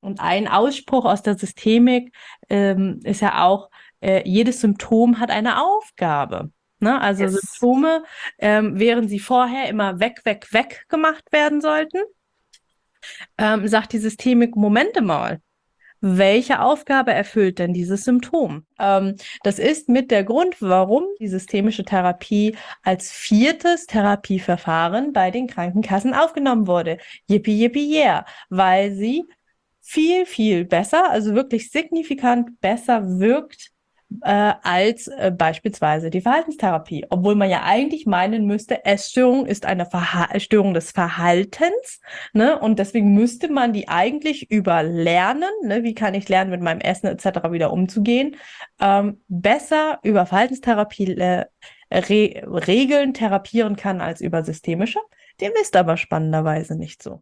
Und ein Ausspruch aus der Systemik ist ja auch, jedes Symptom hat eine Aufgabe. Ne? Also Yes. Symptome, während sie vorher immer weg, weg, weg gemacht werden sollten, sagt die Systemik, Momente mal. Welche Aufgabe erfüllt denn dieses Symptom? Das ist mit der Grund, warum die systemische Therapie als viertes Therapieverfahren bei den Krankenkassen aufgenommen wurde. Yippie, yippie, yeah. Weil sie viel, viel besser, also wirklich signifikant besser wirkt als beispielsweise die Verhaltenstherapie. Obwohl man ja eigentlich meinen müsste, Essstörung ist eine Störung des Verhaltens, ne? Und deswegen müsste man die eigentlich überlernen, ne? Wie kann ich lernen, mit meinem Essen etc. wieder umzugehen, besser über Verhaltenstherapie Regeln therapieren kann als über systemische. Dem ist aber spannenderweise nicht so.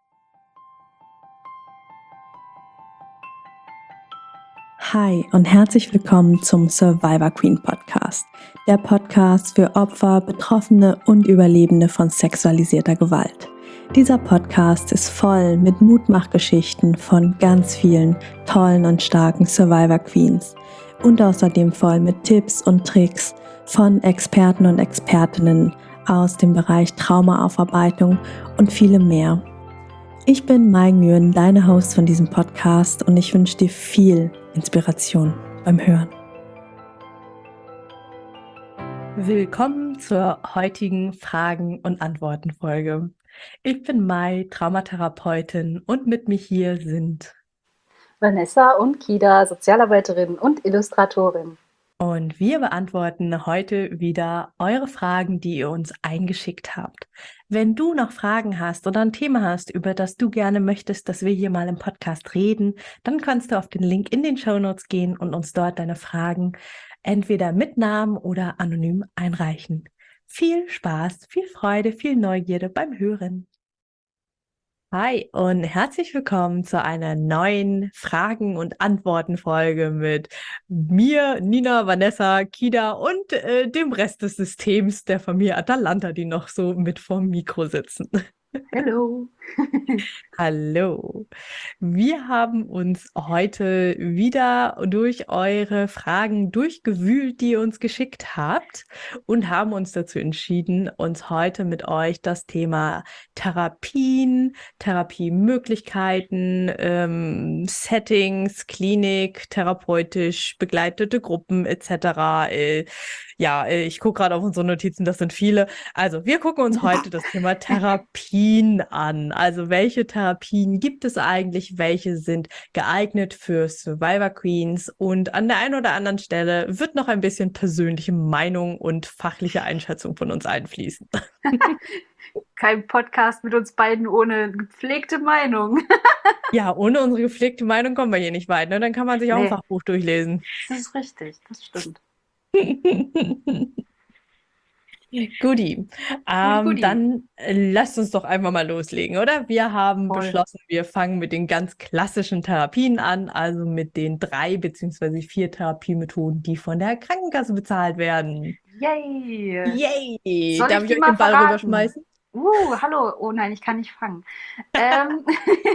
Hi und herzlich willkommen zum Survivor Queen Podcast, der Podcast für Opfer, Betroffene und Überlebende von sexualisierter Gewalt. Dieser Podcast ist voll mit Mutmachgeschichten von ganz vielen tollen und starken Survivor Queens und außerdem voll mit Tipps und Tricks von Experten und Expertinnen aus dem Bereich Traumaaufarbeitung und vielem mehr. Ich bin Mai Nguyen, deine Host von diesem Podcast, und ich wünsche dir viel Inspiration beim Hören. Willkommen zur heutigen Fragen- und Antworten-Folge. Ich bin Mai, Traumatherapeutin, und mit mir hier sind. Vanessa und Kida, Sozialarbeiterin und Illustratorin. Und wir beantworten heute wieder eure Fragen, die ihr uns eingeschickt habt. Wenn du noch Fragen hast oder ein Thema hast, über das du gerne möchtest, dass wir hier mal im Podcast reden, dann kannst du auf den Link in den Shownotes gehen und uns dort deine Fragen entweder mit Namen oder anonym einreichen. Viel Spaß, viel Freude, viel Neugierde beim Hören. Hi und herzlich willkommen zu einer neuen Fragen- und Antworten-Folge mit mir, Nina, Vanessa, Kida und dem Rest des Systems der Familie Atalanta, die noch so mit vorm Mikro sitzen. Hallo. Hallo. Wir haben uns heute wieder durch eure Fragen durchgewühlt, die ihr uns geschickt habt, und haben uns dazu entschieden, uns heute mit euch das Thema Therapien, Therapiemöglichkeiten, Settings, Klinik, therapeutisch begleitete Gruppen etc. Ich gucke gerade auf unsere Notizen, das sind viele. Also, wir gucken uns heute das Thema Therapien an. Also, welche Therapien gibt es eigentlich? Welche sind geeignet für Survivor Queens? Und an der einen oder anderen Stelle wird noch ein bisschen persönliche Meinung und fachliche Einschätzung von uns einfließen. Kein Podcast mit uns beiden ohne gepflegte Meinung. Ja, ohne unsere gepflegte Meinung kommen wir hier nicht weit, ne? Dann kann man sich auch ein Nee, Fachbuch durchlesen. das ist richtig, das stimmt. Guti. Gudi, gudi. Dann lasst uns doch einfach mal loslegen, oder? Wir haben Voll. beschlossen, wir fangen mit den ganz klassischen Therapien an, also mit den 3 bzw. 4 Therapiemethoden, die von der Krankenkasse bezahlt werden. Yay. Yay! Soll Darf ich ich die euch mal den Ball verraten? rüberschmeißen? Hallo. Oh nein, ich kann nicht fangen. Ähm,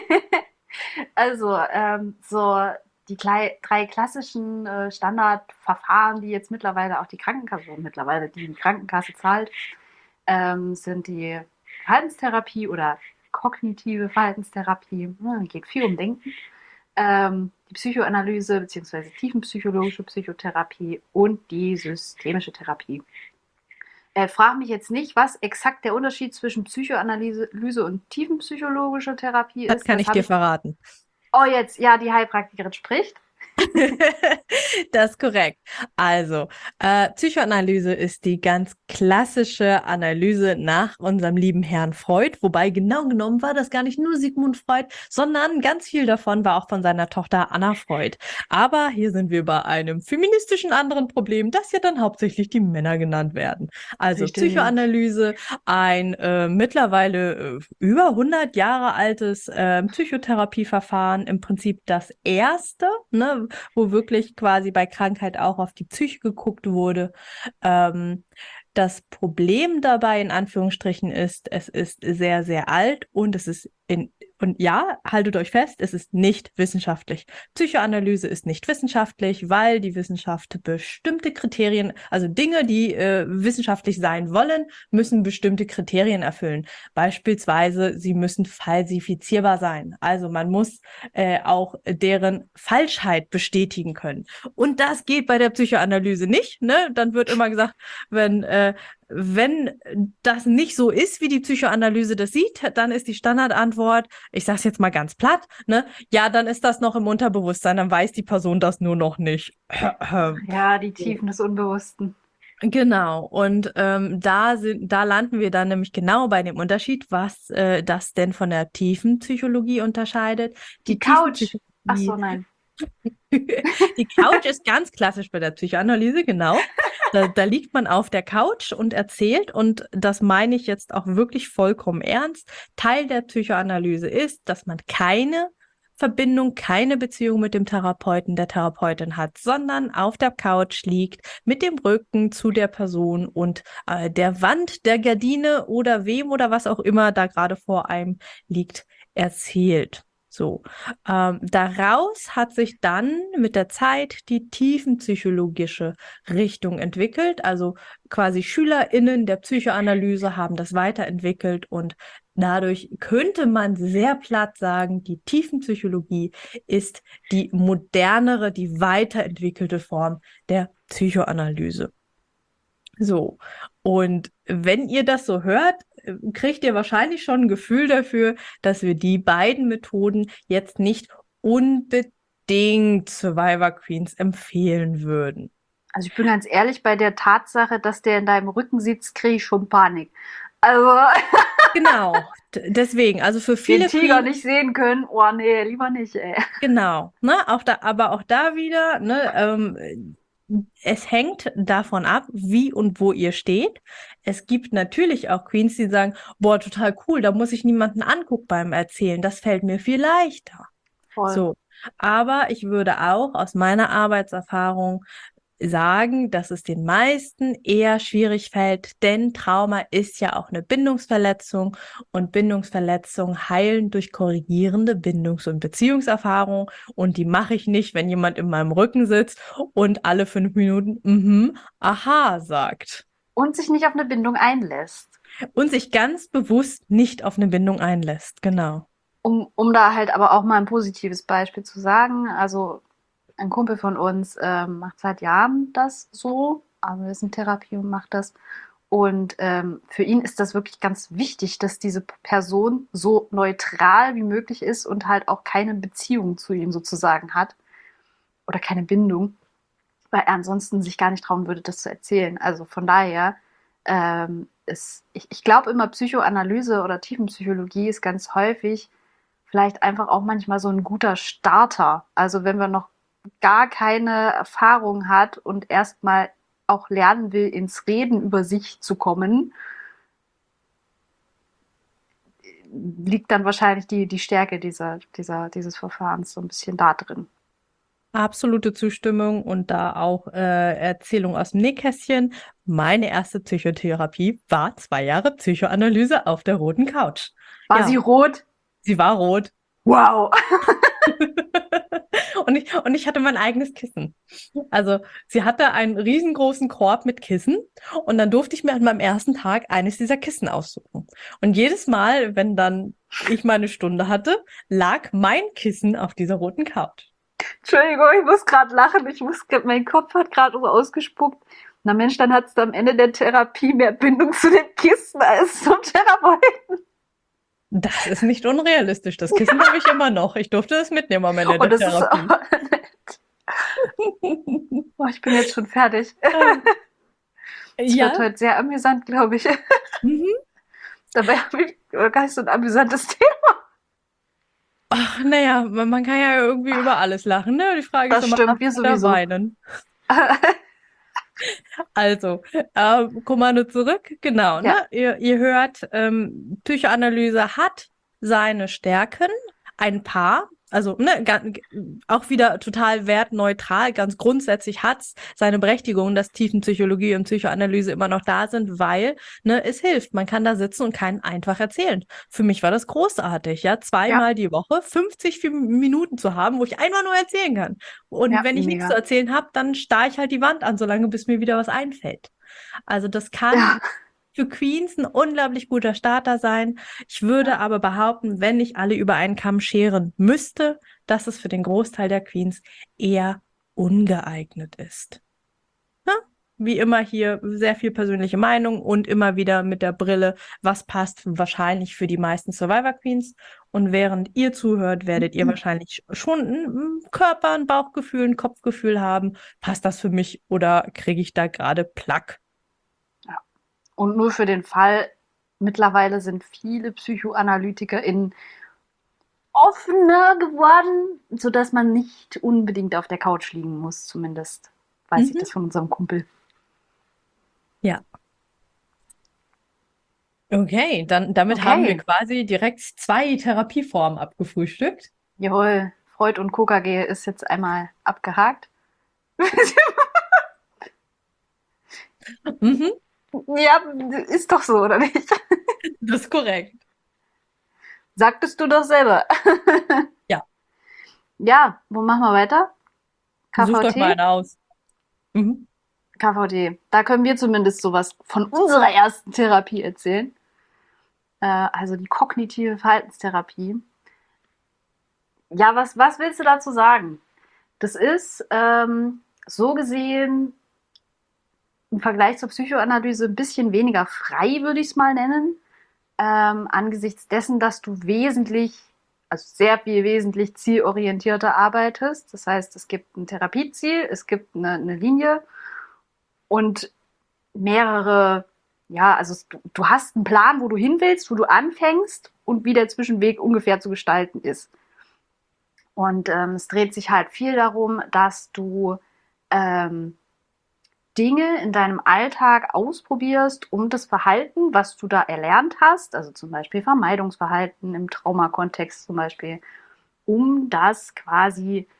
so die drei klassischen Standardverfahren, die jetzt mittlerweile auch die Krankenkasse zahlt, sind die Verhaltenstherapie oder kognitive Verhaltenstherapie. Geht viel um Denken. Die Psychoanalyse bzw. tiefenpsychologische Psychotherapie und die systemische Therapie. Frag mich jetzt nicht, was exakt der Unterschied zwischen Psychoanalyse und tiefenpsychologischer Therapie Das ist. kann Das ich habe dir ich. verraten. Oh, jetzt, ja, die Heilpraktikerin spricht. Das ist korrekt. Also, Psychoanalyse ist die ganz klassische Analyse nach unserem lieben Herrn Freud, wobei genau genommen war das gar nicht nur Sigmund Freud, sondern ganz viel davon war auch von seiner Tochter Anna Freud. Aber hier sind wir bei einem feministischen anderen Problem, das ja dann hauptsächlich die Männer genannt werden. Also Richtig. Psychoanalyse, ein mittlerweile über 100 Jahre altes Psychotherapieverfahren, im Prinzip das erste, ne, wo wirklich quasi bei Krankheit auch auf die Psyche geguckt wurde. Das Problem dabei in Anführungsstrichen ist, es ist sehr, sehr alt und es ist in Und ja, haltet euch fest, es ist nicht wissenschaftlich. Psychoanalyse ist nicht wissenschaftlich, weil die Wissenschaft bestimmte Kriterien, also Dinge, die wissenschaftlich sein wollen, müssen bestimmte Kriterien erfüllen. Beispielsweise, sie müssen falsifizierbar sein. Also man muss auch deren Falschheit bestätigen können. Und das geht bei der Psychoanalyse nicht, ne? Dann wird immer gesagt, wenn das nicht so ist, wie die Psychoanalyse das sieht, dann ist die Standardantwort, ich sage es jetzt mal ganz platt, ne? Ja, dann ist das noch im Unterbewusstsein, dann weiß die Person das nur noch nicht. Ja, die Tiefen des Unbewussten. Genau, und da landen wir dann nämlich genau bei dem Unterschied, was das denn von der Tiefenpsychologie unterscheidet. Die Couch. Ach so, nein. Die Couch ist ganz klassisch bei der Psychoanalyse, genau. Da liegt man auf der Couch und erzählt, und das meine ich jetzt auch wirklich vollkommen ernst. Teil der Psychoanalyse ist, dass man keine Verbindung, keine Beziehung mit dem Therapeuten, der Therapeutin hat, sondern auf der Couch liegt, mit dem Rücken zu der Person und der Wand, der Gardine oder wem oder was auch immer da gerade vor einem liegt, erzählt. So, daraus hat sich dann mit der Zeit die tiefenpsychologische Richtung entwickelt. Also quasi SchülerInnen der Psychoanalyse haben das weiterentwickelt, und dadurch könnte man sehr platt sagen, die Tiefenpsychologie ist die modernere, die weiterentwickelte Form der Psychoanalyse. So, und wenn ihr das so hört, kriegt ihr wahrscheinlich schon ein Gefühl dafür, dass wir die beiden Methoden jetzt nicht unbedingt Survivor Queens empfehlen würden. Also ich bin ganz ehrlich, bei der Tatsache, dass der in deinem Rücken sitzt, kriege ich schon Panik. Also Genau, deswegen, also für viele den Tiger Queens, nicht sehen können, oh nee, lieber nicht, ey. genau, ne, aber auch da wieder, ne, es hängt davon ab, wie und wo ihr steht. Es gibt natürlich auch Queens, die sagen, boah, total cool, da muss ich niemanden angucken beim Erzählen, das fällt mir viel leichter. Voll. So, aber ich würde auch aus meiner Arbeitserfahrung sagen, dass es den meisten eher schwierig fällt, denn Trauma ist ja auch eine Bindungsverletzung, und Bindungsverletzungen heilen durch korrigierende Bindungs- und Beziehungserfahrungen, und die mache ich nicht, wenn jemand in meinem Rücken sitzt und alle 5 Minuten aha sagt. Und sich nicht auf eine Bindung einlässt. Und sich ganz bewusst nicht auf eine Bindung einlässt, genau. Um da halt aber auch mal ein positives Beispiel zu sagen, also ein Kumpel von uns macht seit Jahren das so, also er ist in Therapie und macht das. Und für ihn ist das wirklich ganz wichtig, dass diese Person so neutral wie möglich ist und halt auch keine Beziehung zu ihm sozusagen hat oder keine Bindung, weil er ansonsten sich gar nicht trauen würde, das zu erzählen. Also von daher ich glaube immer, Psychoanalyse oder Tiefenpsychologie ist ganz häufig vielleicht einfach auch manchmal so ein guter Starter. Also wenn man noch gar keine Erfahrung hat und erstmal auch lernen will, ins Reden über sich zu kommen, liegt dann wahrscheinlich die Stärke dieses Verfahrens so ein bisschen da drin. Absolute Zustimmung, und da auch Erzählung aus dem Nähkästchen. Meine erste Psychotherapie war 2 Jahre Psychoanalyse auf der roten Couch. War Ja. sie rot? Sie war rot. Wow! Und ich hatte mein eigenes Kissen. Also sie hatte einen riesengroßen Korb mit Kissen, und dann durfte ich mir an meinem ersten Tag eines dieser Kissen aussuchen. Und jedes Mal, wenn dann ich meine Stunde hatte, lag mein Kissen auf dieser roten Couch. Entschuldigung, ich muss gerade lachen. Mein Kopf hat gerade so ausgespuckt. Na Mensch, dann hattest du am Ende der Therapie mehr Bindung zu dem Kissen als zum Therapeuten. Das ist nicht unrealistisch. Das Kissen habe ich immer noch. Ich durfte es mitnehmen am Ende der Das Therapie. ist aber nett. Oh, ich bin jetzt schon fertig. Es wird heute sehr amüsant, glaube ich. Mhm. Dabei habe ich gar nicht so ein amüsantes Thema. Ach, naja, man kann ja irgendwie über alles lachen, ne? Die Frage Das ist immer, stimmt, wir lachen oder sowieso. weinen. Also, Kommando zurück, genau, Ja. ne? Ihr hört, Psychoanalyse hat seine Stärken, ein paar. Also, ne, auch wieder total wertneutral. Ganz grundsätzlich hat es seine Berechtigung, dass Tiefenpsychologie und Psychoanalyse immer noch da sind, weil, ne, es hilft. Man kann da sitzen und kann einfach erzählen. Für mich war das großartig, ja, Ja, zweimal die Woche 50 Minuten zu haben, wo ich einfach nur erzählen kann. Und ja, wenn ich nichts zu mega. erzählen habe, dann starre ich halt die Wand an, solange bis mir wieder was einfällt. Also das kann Ja, für Queens ein unglaublich guter Starter sein. Ich würde aber behaupten, wenn ich alle über einen Kamm scheren müsste, dass es für den Großteil der Queens eher ungeeignet ist. Ne? Wie immer hier sehr viel persönliche Meinung und immer wieder mit der Brille, was passt wahrscheinlich für die meisten Survivor Queens. Und während ihr zuhört, werdet ihr wahrscheinlich schon ein Körper, ein Bauchgefühl, ein Kopfgefühl haben. Passt das für mich oder kriege ich da gerade Plack? ja. Und nur für den Fall, mittlerweile sind viele PsychoanalytikerInnen offener geworden, sodass man nicht unbedingt auf der Couch liegen muss, zumindest weiß ich Mhm. das von unserem Kumpel. Ja. Okay, damit haben wir Okay, quasi direkt 2 Therapieformen abgefrühstückt. jawohl, Freud und KKG ist jetzt einmal abgehakt. Mhm, Ja, ist doch so, oder nicht? das ist korrekt. Sagtest du doch selber. Ja, Ja, wo machen wir weiter? sucht euch mal KVT? einen aus. Mhm. KVT. Da können wir zumindest sowas von unserer ersten Therapie erzählen. Also die kognitive Verhaltenstherapie. Ja, was willst du dazu sagen? Das ist so gesehen im Vergleich zur Psychoanalyse ein bisschen weniger frei, würde ich es mal nennen. Angesichts dessen, dass du also sehr viel wesentlich zielorientierter arbeitest. Das heißt, es gibt ein Therapieziel, es gibt eine Linie und mehrere, ja, also du hast einen Plan, wo du hin willst, wo du anfängst und wie der Zwischenweg ungefähr zu gestalten ist. Und es dreht sich halt viel darum, dass du ähm, Dinge in deinem Alltag ausprobierst, um das Verhalten, was du da erlernt hast, also zum Beispiel Vermeidungsverhalten im Traumakontext zum Beispiel, um das quasi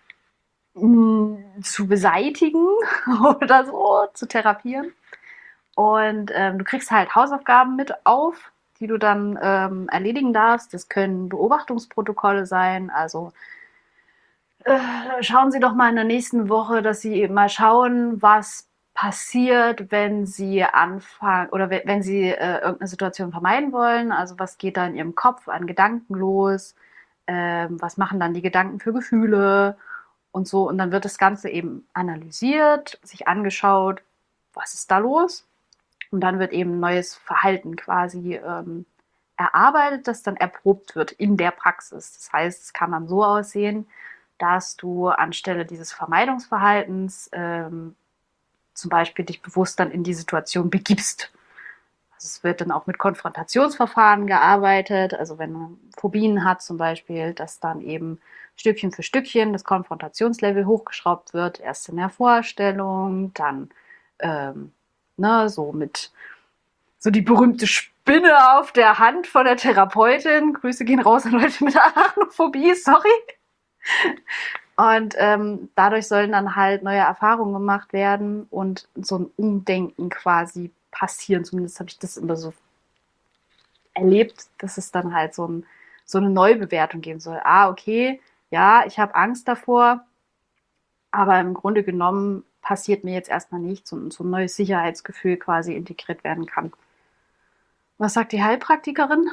zu beseitigen oder so, zu therapieren. Und du kriegst halt Hausaufgaben mit auf, die du dann erledigen darfst. Das können Beobachtungsprotokolle sein, also schauen Sie doch mal in der nächsten Woche, dass Sie eben mal schauen, was passiert, wenn Sie anfangen oder wenn Sie irgendeine Situation vermeiden wollen. Also was geht da in Ihrem Kopf an Gedanken los? Was machen dann die Gedanken für Gefühle und so. Und dann wird das Ganze eben analysiert, sich angeschaut, was ist da los? Und dann wird eben neues Verhalten quasi erarbeitet, das dann erprobt wird in der Praxis. Das heißt, es kann dann so aussehen, dass du anstelle dieses Vermeidungsverhaltens zum Beispiel dich bewusst dann in die Situation begibst. Also es wird dann auch mit Konfrontationsverfahren gearbeitet. Also wenn man Phobien hat zum Beispiel, dass dann eben Stückchen für Stückchen das Konfrontationslevel hochgeschraubt wird. Erst in der Vorstellung, dann ne, so die berühmte Spinne auf der Hand von der Therapeutin. Grüße gehen raus an Leute mit Arachnophobie, sorry. Und dadurch sollen dann halt neue Erfahrungen gemacht werden und so ein Umdenken quasi passieren. Zumindest habe ich das immer so erlebt, dass es dann halt so eine Neubewertung geben soll. Ah, okay, ja, ich habe Angst davor, aber im Grunde genommen passiert mir jetzt erstmal nichts und so ein neues Sicherheitsgefühl quasi integriert werden kann. Was sagt die Heilpraktikerin?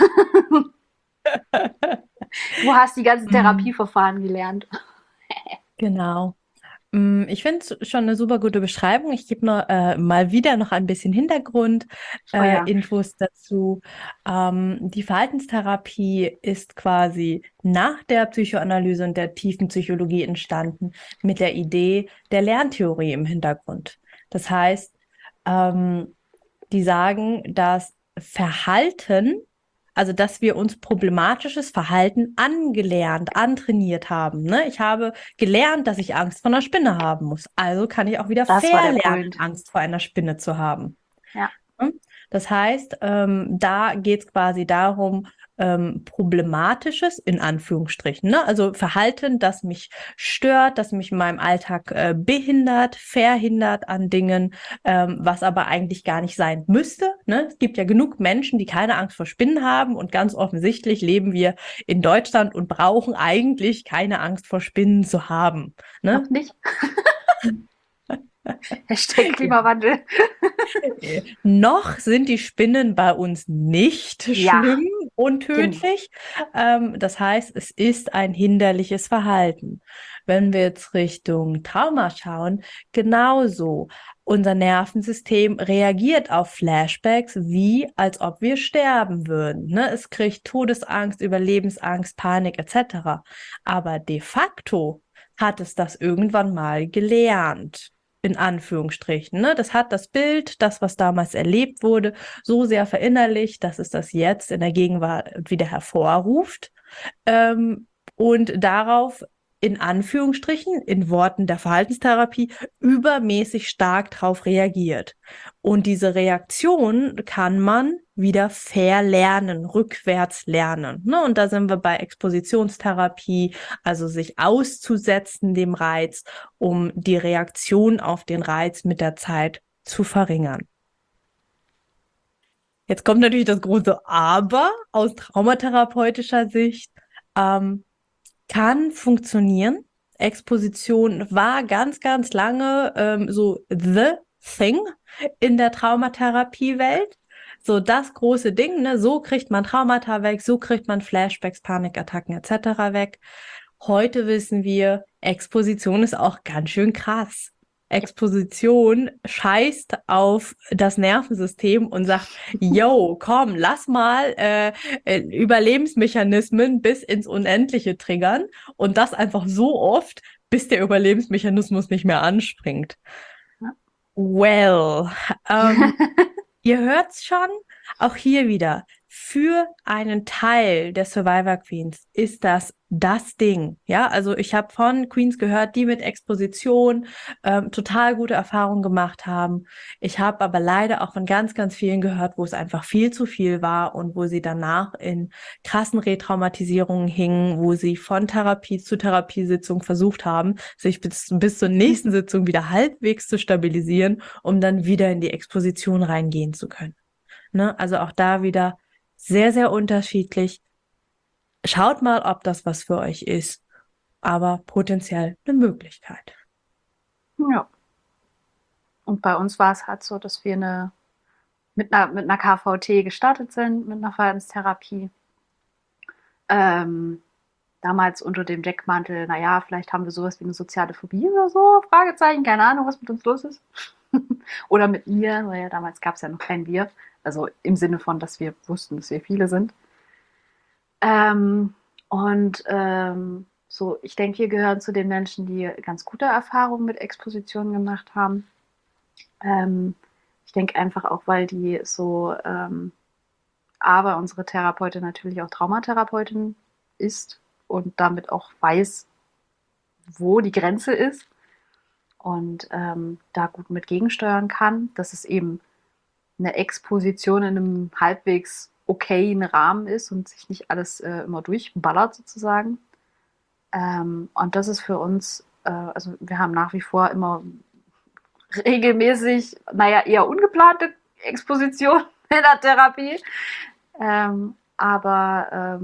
Du hast die ganzen Mm, Therapieverfahren gelernt. Genau. Ich finde es schon eine super gute Beschreibung. Ich gebe mal wieder noch ein bisschen Hintergrund, Oh ja. Infos dazu. Die Verhaltenstherapie ist quasi nach der Psychoanalyse und der tiefen Psychologie entstanden mit der Idee der Lerntheorie im Hintergrund. Das heißt, die sagen, dass Verhalten, also dass wir uns problematisches Verhalten angelernt, antrainiert haben. Ne? Ich habe gelernt, dass ich Angst vor einer Spinne haben muss. Also kann ich auch wieder Das war der verlernen, Point. Angst vor einer Spinne zu haben. Ja. Ne? Das heißt, da geht es quasi darum, Problematisches, in Anführungsstrichen, ne? Also Verhalten, das mich stört, das mich in meinem Alltag behindert, verhindert an Dingen, was aber eigentlich gar nicht sein müsste, ne? Es gibt ja genug Menschen, die keine Angst vor Spinnen haben und ganz offensichtlich leben wir in Deutschland und brauchen eigentlich keine Angst vor Spinnen zu haben, ne? Noch nicht. Hashtag Klimawandel. Noch sind die Spinnen bei uns nicht Ja, schlimm und genau. tödlich. Das heißt, es ist ein hinderliches Verhalten. Wenn wir jetzt Richtung Trauma schauen, genauso. Unser Nervensystem reagiert auf Flashbacks wie, als ob wir sterben würden. Ne? Es kriegt Todesangst, Überlebensangst, Panik etc. Aber de facto hat es das irgendwann mal gelernt, in Anführungsstrichen. Ne? Das hat das Bild, das, was damals erlebt wurde, so sehr verinnerlicht, dass es das jetzt in der Gegenwart wieder hervorruft und darauf in Anführungsstrichen, in Worten der Verhaltenstherapie, übermäßig stark darauf reagiert. Und diese Reaktion kann man wieder verlernen, rückwärts lernen. Ne? Und da sind wir bei Expositionstherapie, also sich auszusetzen dem Reiz, um die Reaktion auf den Reiz mit der Zeit zu verringern. Jetzt kommt natürlich das große Aber aus traumatherapeutischer Sicht. Kann funktionieren. Exposition war ganz, ganz lange so the thing in der Traumatherapiewelt. So das große Ding, ne? So kriegt man Traumata weg, so kriegt man Flashbacks, Panikattacken etc. weg. Heute wissen wir, Exposition ist auch ganz schön krass. Exposition scheißt auf das Nervensystem und sagt, yo, komm, lass mal Überlebensmechanismen bis ins Unendliche triggern und das einfach so oft, bis der Überlebensmechanismus nicht mehr anspringt. Well, ihr hört's schon, auch hier wieder. Für einen Teil der Survivor Queens ist das Ding. Ja, also ich habe von Queens gehört, die mit Exposition total gute Erfahrungen gemacht haben. Ich habe aber leider auch von ganz, ganz vielen gehört, wo es einfach viel zu viel war und wo sie danach in krassen Retraumatisierungen hingen, wo sie von Therapie zu Therapiesitzung versucht haben, sich bis zur nächsten Sitzung wieder halbwegs zu stabilisieren, um dann wieder in die Exposition reingehen zu können. Ne? Also auch da wieder sehr, sehr unterschiedlich. Schaut mal, ob das was für euch ist, aber potenziell eine Möglichkeit. Ja. Und bei uns war es halt so, dass wir mit einer KVT gestartet sind, mit einer Verhaltenstherapie. Damals unter dem Deckmantel, naja, vielleicht haben wir sowas wie eine soziale Phobie oder so, Fragezeichen, keine Ahnung, was mit uns los ist. Oder mit mir, weil ja damals gab es ja noch kein Wir. Also im Sinne von, dass wir wussten, dass wir viele sind. So, ich denke, wir gehören zu den Menschen, die ganz gute Erfahrungen mit Expositionen gemacht haben. Ich denke einfach auch, weil die so, aber unsere Therapeutin natürlich auch Traumatherapeutin ist und damit auch weiß, wo die Grenze ist und da gut mit gegensteuern kann, dass es eben eine Exposition in einem halbwegs okayen Rahmen ist und sich nicht alles immer durchballert sozusagen. Und das ist für uns, also wir haben nach wie vor immer regelmäßig, naja, eher ungeplante Exposition in der Therapie. Aber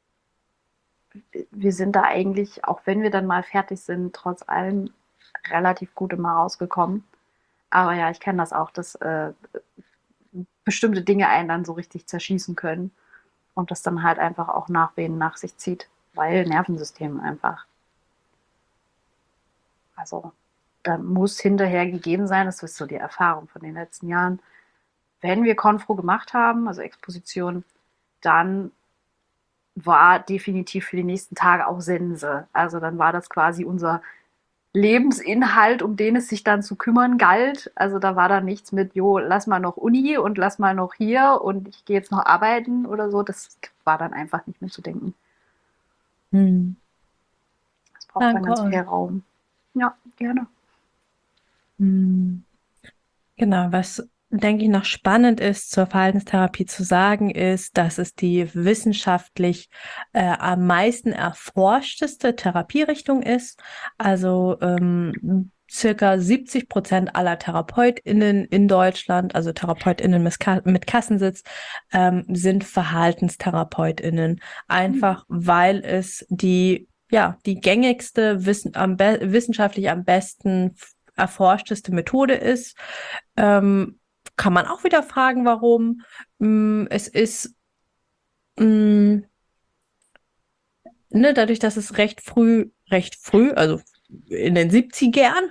wir sind da eigentlich, auch wenn wir dann mal fertig sind, trotz allem relativ gut immer rausgekommen. Aber ja, ich kenne das auch, dass bestimmte Dinge einen dann so richtig zerschießen können und das dann halt einfach auch Nachwehen nach sich zieht, weil Nervensystem einfach. Also da muss hinterher gegeben sein, das ist so die Erfahrung von den letzten Jahren. Wenn wir Konfro gemacht haben, also Exposition, dann war definitiv für die nächsten Tage auch Sense. Also dann war das quasi unser Lebensinhalt, um den es sich dann zu kümmern galt. Also da war dann nichts mit, jo, lass mal noch Uni und lass mal noch hier und ich gehe jetzt noch arbeiten oder so. Das war dann einfach nicht mehr zu denken. Das braucht dann ganz viel Raum. Ja, gerne. Genau, was denke ich, noch spannend ist, zur Verhaltenstherapie zu sagen, ist, dass es die wissenschaftlich am meisten erforschteste Therapierichtung ist. Also circa 70% aller TherapeutInnen in Deutschland, also TherapeutInnen mit Kassensitz, sind VerhaltenstherapeutInnen. Einfach weil es die gängigste, wissenschaftlich am besten erforschteste Methode ist. Kann man auch wieder fragen, warum. Es ist, dadurch, dass es recht früh, also in den 70ern,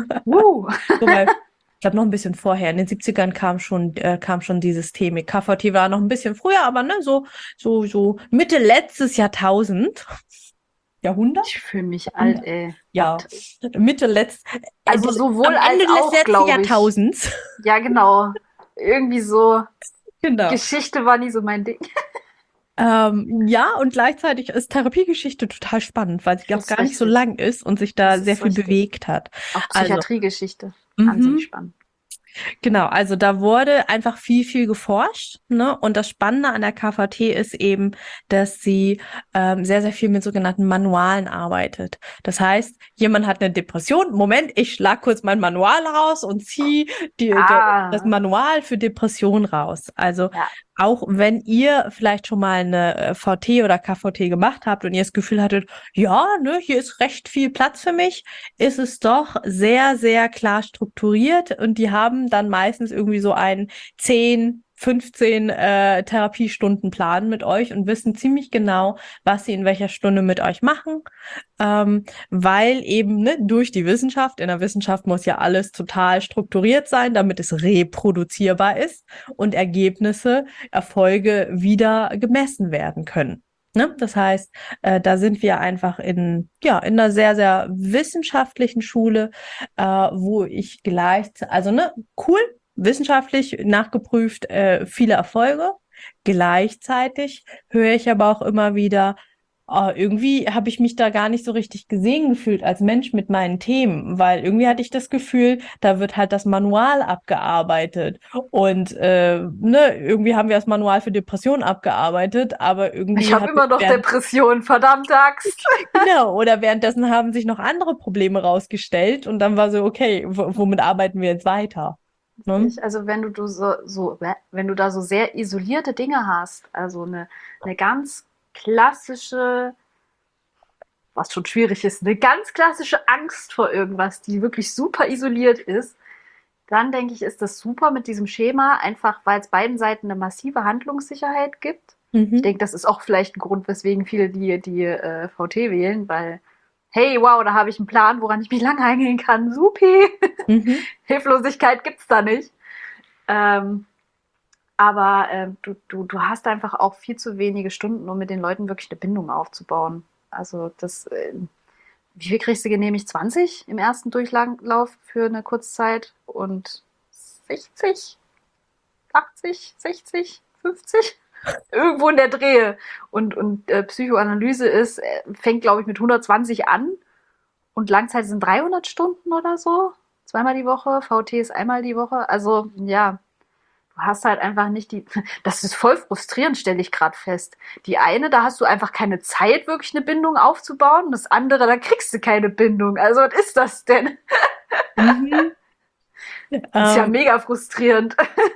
ich glaube noch ein bisschen vorher, in den 70ern kam schon dieses Thema. KVT war noch ein bisschen früher, aber so Mitte letztes Jahrhundert. Ich fühle mich alt, ey. Ja, Mitte letztes, also sowohl am Ende als auch, des letzten glaube ich. Jahrtausends. Ja, genau. Irgendwie so. Genau. Geschichte war nie so mein Ding. Ja, und gleichzeitig ist Therapiegeschichte total spannend, weil sie auch gar nicht so lang ist und sich da sehr viel bewegt hat. Auch Psychiatriegeschichte. Also, wahnsinnig spannend. Genau, also da wurde einfach viel geforscht, ne? Und das Spannende an der KVT ist eben, dass sie sehr viel mit sogenannten Manualen arbeitet. Das heißt, jemand hat eine Depression. Moment, ich schlag kurz mein Manual raus und ziehe das Manual für Depression raus. Also auch wenn ihr vielleicht schon mal eine VT oder KVT gemacht habt und ihr das Gefühl hattet, ja, ne, hier ist recht viel Platz für mich, ist es doch sehr klar strukturiert und die haben dann meistens irgendwie so einen 10, 15 Therapiestundenplan mit euch und wissen ziemlich genau, was sie in welcher Stunde mit euch machen, weil eben durch die Wissenschaft, in der Wissenschaft muss ja alles total strukturiert sein, damit es reproduzierbar ist und Erfolge wieder gemessen werden können. Ne? Das heißt, da sind wir einfach in einer sehr wissenschaftlichen Schule, wo ich cool, wissenschaftlich nachgeprüft, viele Erfolge. Gleichzeitig höre ich aber auch immer wieder, irgendwie habe ich mich da gar nicht so richtig gesehen gefühlt als Mensch mit meinen Themen, weil irgendwie hatte ich das Gefühl, da wird halt das Manual abgearbeitet und irgendwie haben wir das Manual für Depressionen abgearbeitet, aber irgendwie ich habe immer noch Depressionen, verdammte Axt. Genau, oder währenddessen haben sich noch andere Probleme rausgestellt und dann war so, okay, womit arbeiten wir jetzt weiter? Ne? Also wenn du da so sehr isolierte Dinge hast, also eine ganz klassische, was schon schwierig ist, eine ganz klassische Angst vor irgendwas, die wirklich super isoliert ist, dann denke ich, ist das super mit diesem Schema, einfach weil es beiden Seiten eine massive Handlungssicherheit gibt. Ich denke, das ist auch vielleicht ein Grund, weswegen viele die VT wählen, weil, hey, wow, da habe ich einen Plan, woran ich mich lange eingehen kann. Supi! Hilflosigkeit gibt's da nicht. Aber du hast einfach auch viel zu wenige Stunden, um mit den Leuten wirklich eine Bindung aufzubauen. Also wie viel kriegst du genehmigt? 20 im ersten Durchlauf für eine Kurzzeit und 60, 80, 60, 50? Irgendwo in der Drehe. Und Psychoanalyse fängt, glaube ich, mit 120 an und Langzeit sind 300 Stunden oder so. 2-mal die Woche, VT ist 1-mal die Woche. Also, ja, du hast halt einfach nicht das ist voll frustrierend, stelle ich gerade fest. Die eine, da hast du einfach keine Zeit, wirklich eine Bindung aufzubauen. Das andere, da kriegst du keine Bindung. Also, was ist das denn? Das ist ja mega frustrierend.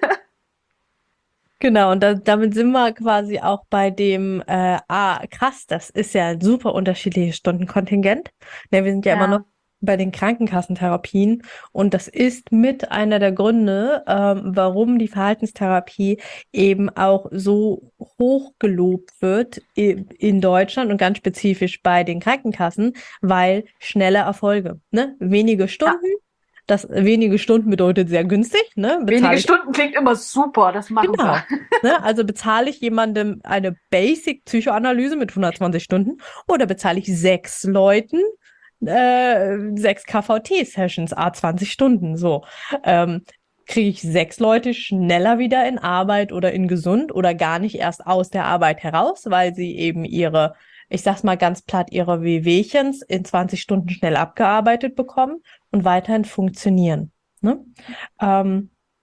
Genau, und damit sind wir quasi auch bei dem, krass, das ist ja ein super unterschiedliches Stundenkontingent. Ne, wir sind ja immer noch bei den Krankenkassentherapien und das ist mit einer der Gründe, warum die Verhaltenstherapie eben auch so hoch gelobt wird in Deutschland und ganz spezifisch bei den Krankenkassen, weil schnelle Erfolge, ne? Wenige Stunden. Das wenige Stunden bedeutet sehr günstig, ne? Wenige Stunden klingt immer super, das machen wir. Ne? Also bezahle ich jemandem eine Basic-Psychoanalyse mit 120 Stunden oder bezahle ich 6 Leuten 6 KVT-Sessions, 20 Stunden, so. Kriege ich 6 Leute schneller wieder in Arbeit oder in gesund oder gar nicht erst aus der Arbeit heraus, weil sie eben ich sag's mal ganz platt, ihre Wehwehchens in 20 Stunden schnell abgearbeitet bekommen und weiterhin funktionieren. Ne?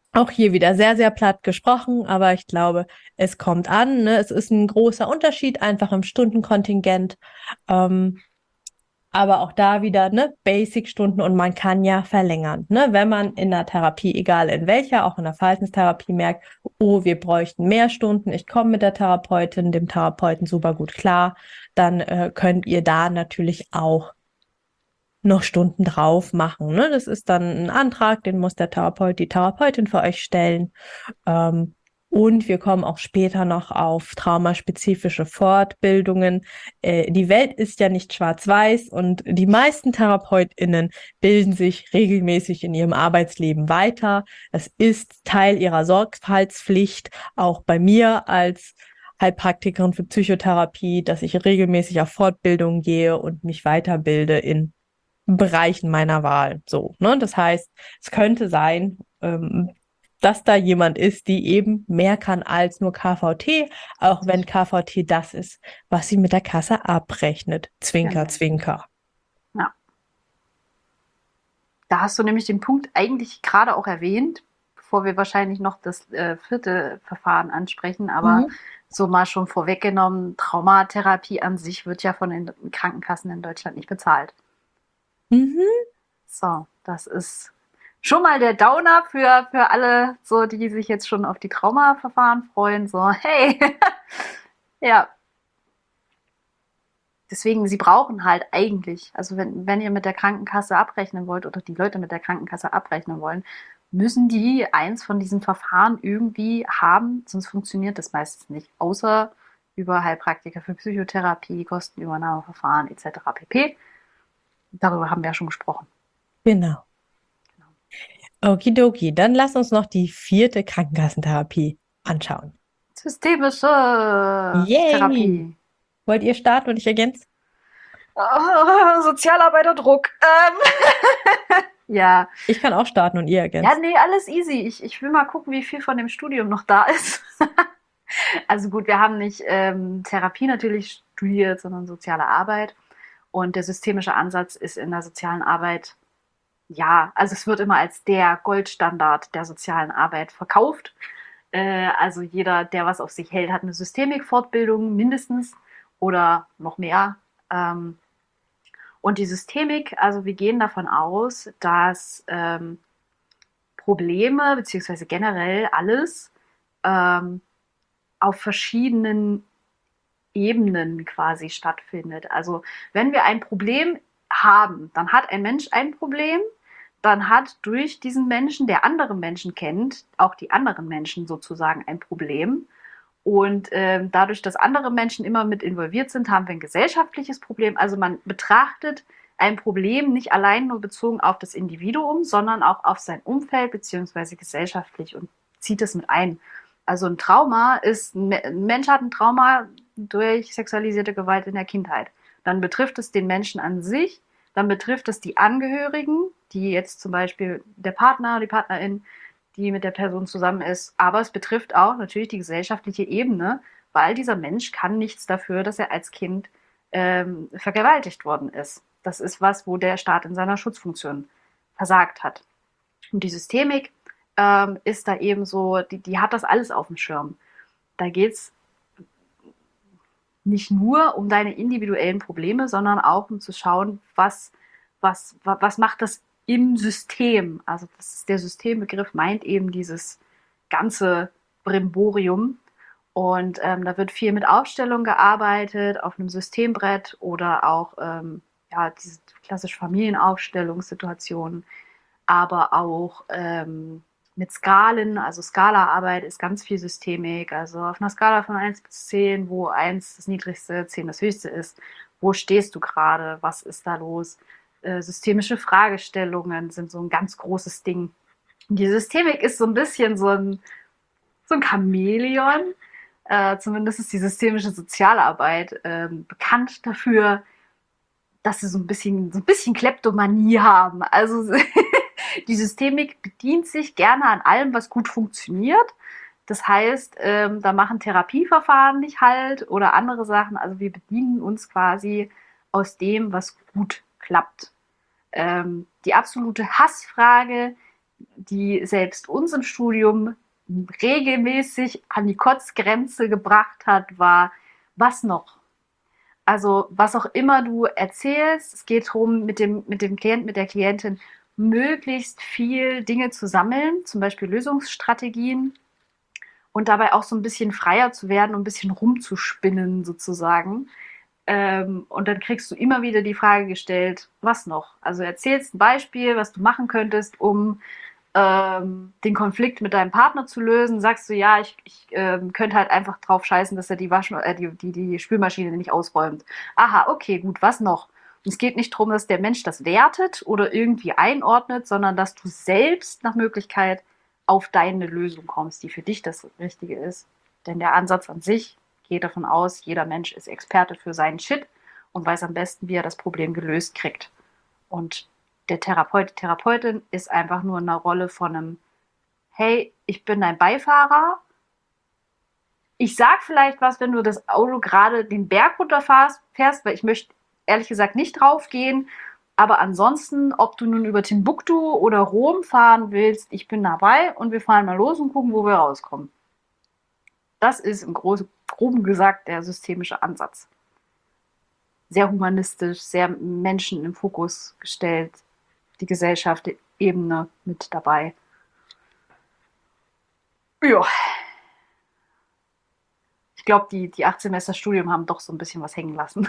Auch hier wieder sehr, sehr platt gesprochen, aber ich glaube, es kommt an. Ne? Es ist ein großer Unterschied einfach im Stundenkontingent. Ähm, aber auch da wieder, ne, Basic-Stunden und man kann ja verlängern. Ne? Wenn man in der Therapie, egal in welcher, auch in der Verhaltenstherapie merkt, oh, wir bräuchten mehr Stunden, ich komme mit der Therapeutin, dem Therapeuten super gut klar, dann könnt ihr da natürlich auch noch Stunden drauf machen. Ne? Das ist dann ein Antrag, den muss der Therapeut, die Therapeutin für euch stellen. Ähm, und wir kommen auch später noch auf traumaspezifische Fortbildungen. Die Welt ist ja nicht schwarz-weiß und die meisten TherapeutInnen bilden sich regelmäßig in ihrem Arbeitsleben weiter. Das ist Teil ihrer Sorgfaltspflicht, auch bei mir als Heilpraktikerin für Psychotherapie, dass ich regelmäßig auf Fortbildungen gehe und mich weiterbilde in Bereichen meiner Wahl. So, ne? Das heißt, es könnte sein, dass da jemand ist, die eben mehr kann als nur KVT, auch wenn KVT das ist, was sie mit der Kasse abrechnet. Zwinker, Genau. Zwinker. Ja. Da hast du nämlich den Punkt eigentlich gerade auch erwähnt, bevor wir wahrscheinlich noch das vierte Verfahren ansprechen, aber so mal schon vorweggenommen, Traumatherapie an sich wird ja von den Krankenkassen in Deutschland nicht bezahlt. Mhm. So, das ist schon mal der Downer für alle, so, die sich jetzt schon auf die Traumaverfahren freuen. So, hey, ja. Deswegen, sie brauchen halt eigentlich, also wenn ihr mit der Krankenkasse abrechnen wollt oder die Leute mit der Krankenkasse abrechnen wollen, müssen die eins von diesen Verfahren irgendwie haben, sonst funktioniert das meistens nicht. Außer über Heilpraktiker für Psychotherapie, Kostenübernahmeverfahren etc. pp. Darüber haben wir ja schon gesprochen. Genau. Okidoki, dann lass uns noch die vierte Krankenkassentherapie anschauen. Systemische Yay! Therapie. Wollt ihr starten und ich ergänze? Sozialarbeiterdruck. Ja. Ich kann auch starten und ihr ergänzt. Ja, nee, alles easy. Ich will mal gucken, wie viel von dem Studium noch da ist. Also gut, wir haben nicht Therapie natürlich studiert, sondern soziale Arbeit. Und der systemische Ansatz ist in der sozialen Arbeit, ja, also es wird immer als der Goldstandard der sozialen Arbeit verkauft. Also jeder, der was auf sich hält, hat eine Systemik-Fortbildung mindestens oder noch mehr. Und die Systemik, also wir gehen davon aus, dass Probleme beziehungsweise generell alles auf verschiedenen Ebenen quasi stattfindet. Also wenn wir ein Problem haben, dann hat ein Mensch ein Problem, dann hat durch diesen Menschen, der andere Menschen kennt, auch die anderen Menschen sozusagen ein Problem. Und dadurch, dass andere Menschen immer mit involviert sind, haben wir ein gesellschaftliches Problem. Also man betrachtet ein Problem nicht allein nur bezogen auf das Individuum, sondern auch auf sein Umfeld beziehungsweise gesellschaftlich und zieht es mit ein. Also ein Trauma ist, ein Mensch hat ein Trauma durch sexualisierte Gewalt in der Kindheit. Dann betrifft es den Menschen an sich, dann betrifft es die Angehörigen, die jetzt zum Beispiel der Partner, die Partnerin, die mit der Person zusammen ist. Aber es betrifft auch natürlich die gesellschaftliche Ebene, weil dieser Mensch kann nichts dafür, dass er als Kind vergewaltigt worden ist. Das ist was, wo der Staat in seiner Schutzfunktion versagt hat. Und die Systemik ist da eben so, die hat das alles auf dem Schirm. Da geht es nicht nur um deine individuellen Probleme, sondern auch um zu schauen, was macht das im System. Also das ist der Systembegriff, meint eben dieses ganze Brimborium. Und da wird viel mit Aufstellung gearbeitet, auf einem Systembrett oder auch ja, diese klassische Familienaufstellungssituationen, aber auch mit Skalen, also Skalaarbeit ist ganz viel Systemik, also auf einer Skala von 1 bis 10, wo 1 das niedrigste, 10 das höchste ist, wo stehst du gerade, was ist da los? Systemische Fragestellungen sind so ein ganz großes Ding. Und die Systemik ist so ein bisschen so ein Chamäleon, zumindest ist die systemische Sozialarbeit bekannt dafür, dass sie so ein bisschen Kleptomanie haben. Also die Systemik bedient sich gerne an allem, was gut funktioniert. Das heißt, da machen Therapieverfahren nicht halt oder andere Sachen. Also wir bedienen uns quasi aus dem, was gut klappt. Die absolute Hassfrage, die selbst uns im Studium regelmäßig an die Kotzgrenze gebracht hat, war, was noch? Also was auch immer du erzählst, es geht darum, mit dem Klienten, mit der Klientin möglichst viel Dinge zu sammeln, zum Beispiel Lösungsstrategien und dabei auch so ein bisschen freier zu werden und ein bisschen rumzuspinnen sozusagen. Und dann kriegst du immer wieder die Frage gestellt, was noch? Also erzählst ein Beispiel, was du machen könntest, um den Konflikt mit deinem Partner zu lösen. Sagst du, ja, ich könnte halt einfach drauf scheißen, dass er die Spülmaschine nicht ausräumt. Aha, okay, gut, was noch? Und es geht nicht darum, dass der Mensch das wertet oder irgendwie einordnet, sondern dass du selbst nach Möglichkeit auf deine Lösung kommst, die für dich das Richtige ist. Denn der Ansatz an sich geht davon aus, jeder Mensch ist Experte für seinen Shit und weiß am besten, wie er das Problem gelöst kriegt. Und der Therapeut, die Therapeutin ist einfach nur in der Rolle von einem, hey, ich bin dein Beifahrer. Ich sag vielleicht was, wenn du das Auto gerade den Berg runterfährst, weil ich möchte ehrlich gesagt nicht draufgehen. Aber ansonsten, ob du nun über Timbuktu oder Rom fahren willst, ich bin dabei und wir fahren mal los und gucken, wo wir rauskommen. Das ist im Groben gesagt der systemische Ansatz. Sehr humanistisch, sehr Menschen im Fokus gestellt, die Gesellschaft, die Ebene mit dabei. Ja. Ich glaube, die 8 Semester Studium haben doch so ein bisschen was hängen lassen.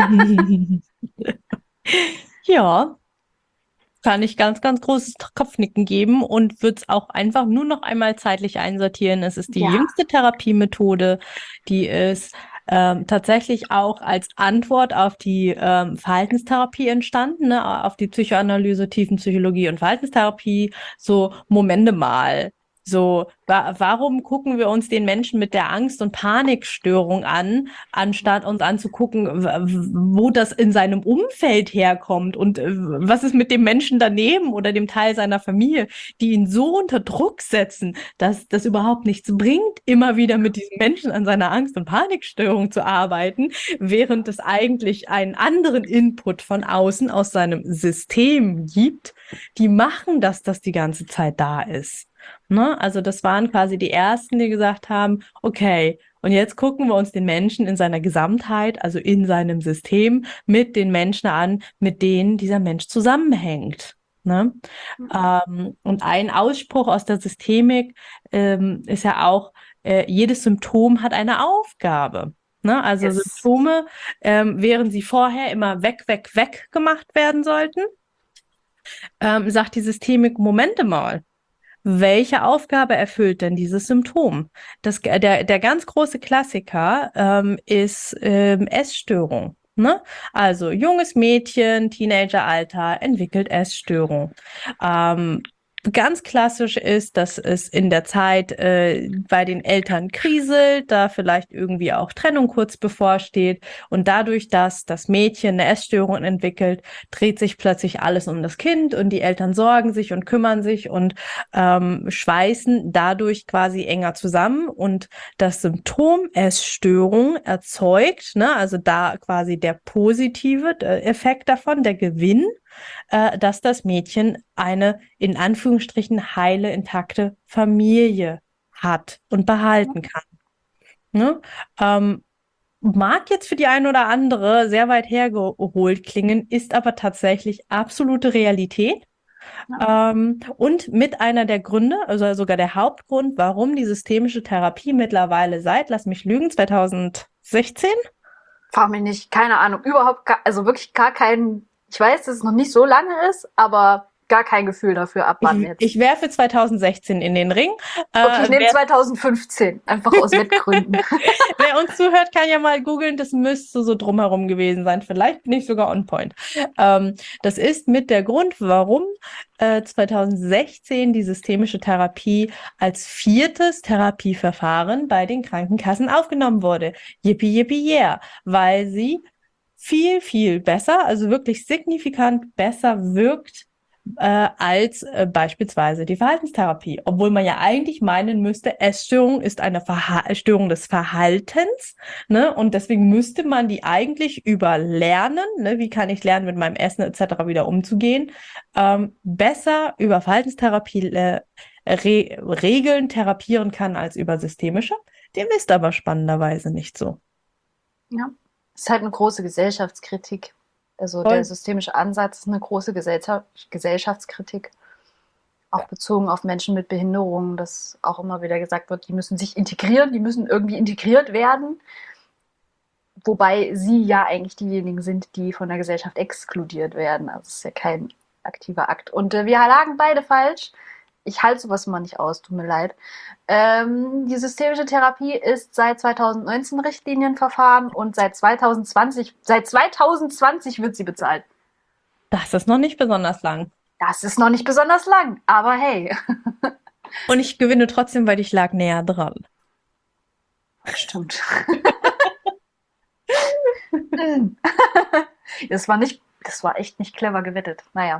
Ja, kann ich ganz, ganz großes Kopfnicken geben und würde es auch einfach nur noch einmal zeitlich einsortieren. Es ist die jüngste Therapiemethode, die ist tatsächlich auch als Antwort auf die Verhaltenstherapie entstanden, ne? Auf die Psychoanalyse, Tiefenpsychologie und Verhaltenstherapie. So, Momente mal. So, warum gucken wir uns den Menschen mit der Angst- und Panikstörung an, anstatt uns anzugucken, wo das in seinem Umfeld herkommt und was ist mit dem Menschen daneben oder dem Teil seiner Familie, die ihn so unter Druck setzen, dass das überhaupt nichts bringt, immer wieder mit diesem Menschen an seiner Angst- und Panikstörung zu arbeiten, während es eigentlich einen anderen Input von außen aus seinem System gibt, die machen, dass das die ganze Zeit da ist. Ne? Also das waren quasi die Ersten, die gesagt haben, okay, und jetzt gucken wir uns den Menschen in seiner Gesamtheit, also in seinem System, mit den Menschen an, mit denen dieser Mensch zusammenhängt. Ne? Und ein Ausspruch aus der Systemik ist ja auch, jedes Symptom hat eine Aufgabe. Ne? Also Symptome, während sie vorher immer weg, weg, weg gemacht werden sollten, sagt die Systemik, Momente mal. Welche Aufgabe erfüllt denn dieses Symptom? Der ganz große Klassiker ist Essstörung. Ne? Also junges Mädchen, Teenageralter, entwickelt Essstörung. Ganz klassisch ist, dass es in der Zeit bei den Eltern kriselt, da vielleicht irgendwie auch Trennung kurz bevorsteht und dadurch, dass das Mädchen eine Essstörung entwickelt, dreht sich plötzlich alles um das Kind und die Eltern sorgen sich und kümmern sich und schweißen dadurch quasi enger zusammen und das Symptom Essstörung erzeugt, ne, also da quasi der positive Effekt davon, der Gewinn, dass das Mädchen eine, in Anführungsstrichen, heile, intakte Familie hat und behalten kann. Ne? Mag jetzt für die eine oder andere sehr weit hergeholt klingen, ist aber tatsächlich absolute Realität. Und mit einer der Gründe, also sogar der Hauptgrund, warum die systemische Therapie mittlerweile seit, lass mich lügen, 2016? Frag mich nicht, keine Ahnung, also wirklich gar keinen. Ich weiß, dass es noch nicht so lange ist, aber gar kein Gefühl dafür, ab wann jetzt. Ich werfe 2016 in den Ring. Okay, ich nehme 2015, einfach aus Wettgründen. Wer uns zuhört, kann ja mal googeln, das müsste so drumherum gewesen sein. Vielleicht bin ich sogar on point. Das ist mit der Grund, warum 2016 die systemische Therapie als 4. Therapieverfahren bei den Krankenkassen aufgenommen wurde. Yippie, yippie, yeah. Weil sie viel, viel besser, also wirklich signifikant besser wirkt, als beispielsweise die Verhaltenstherapie. Obwohl man ja eigentlich meinen müsste, Essstörung ist eine Störung des Verhaltens, ne? Und deswegen müsste man die eigentlich über Lernen, ne? Wie kann ich lernen, mit meinem Essen etc. wieder umzugehen, besser über Verhaltenstherapie Regeln therapieren kann als über systemische. Dem ist aber spannenderweise nicht so. Ja. Es ist halt eine große Gesellschaftskritik. Also Voll. der systemische Ansatz ist eine große Gesellschaftskritik, auch bezogen auf Menschen mit Behinderungen, dass auch immer wieder gesagt wird, die müssen sich integrieren, die müssen irgendwie integriert werden, wobei sie ja eigentlich diejenigen sind, die von der Gesellschaft exkludiert werden. Also es ist ja kein aktiver Akt. Und wir lagen beide falsch. Ich halte sowas immer nicht aus, tut mir leid. Die systemische Therapie ist seit 2019 Richtlinienverfahren und seit 2020 wird sie bezahlt. Das ist noch nicht besonders lang. Das ist noch nicht besonders lang, aber hey. Und ich gewinne trotzdem, weil ich lag näher dran. Stimmt. Das war echt nicht clever gewettet. Naja.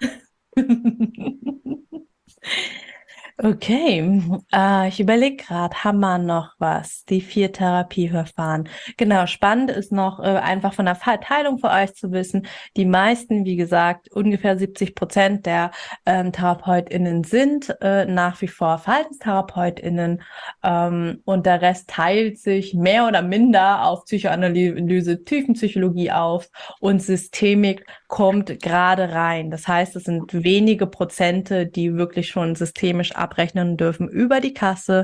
Okay, ich überlege gerade, haben wir noch was? Die 4 Therapieverfahren. Genau, spannend ist noch einfach von der Verteilung für euch zu wissen. Die meisten, wie gesagt, ungefähr 70% der TherapeutInnen sind nach wie vor VerhaltenstherapeutInnen und der Rest teilt sich mehr oder minder auf Psychoanalyse, Tiefenpsychologie auf und Systemik kommt gerade rein. Das heißt, es sind wenige Prozente, die wirklich schon systemisch abrechnen dürfen über die Kasse.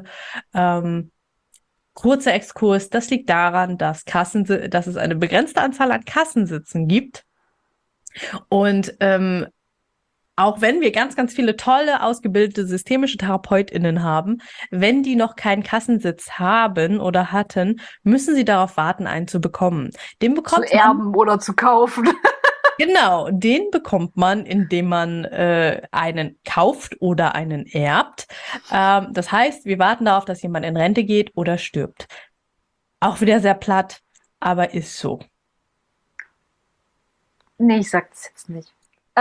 Kurzer Exkurs, das liegt daran, dass es eine begrenzte Anzahl an Kassensitzen gibt. Und auch wenn wir ganz, ganz viele tolle, ausgebildete systemische TherapeutInnen haben, wenn die noch keinen Kassensitz haben oder hatten, müssen sie darauf warten, einen zu bekommen. Den bekommt zu erben oder zu kaufen. Genau, den bekommt man, indem man einen kauft oder einen erbt. Das heißt, wir warten darauf, dass jemand in Rente geht oder stirbt. Auch wieder sehr platt, aber ist so. Nee, ich sag das jetzt nicht.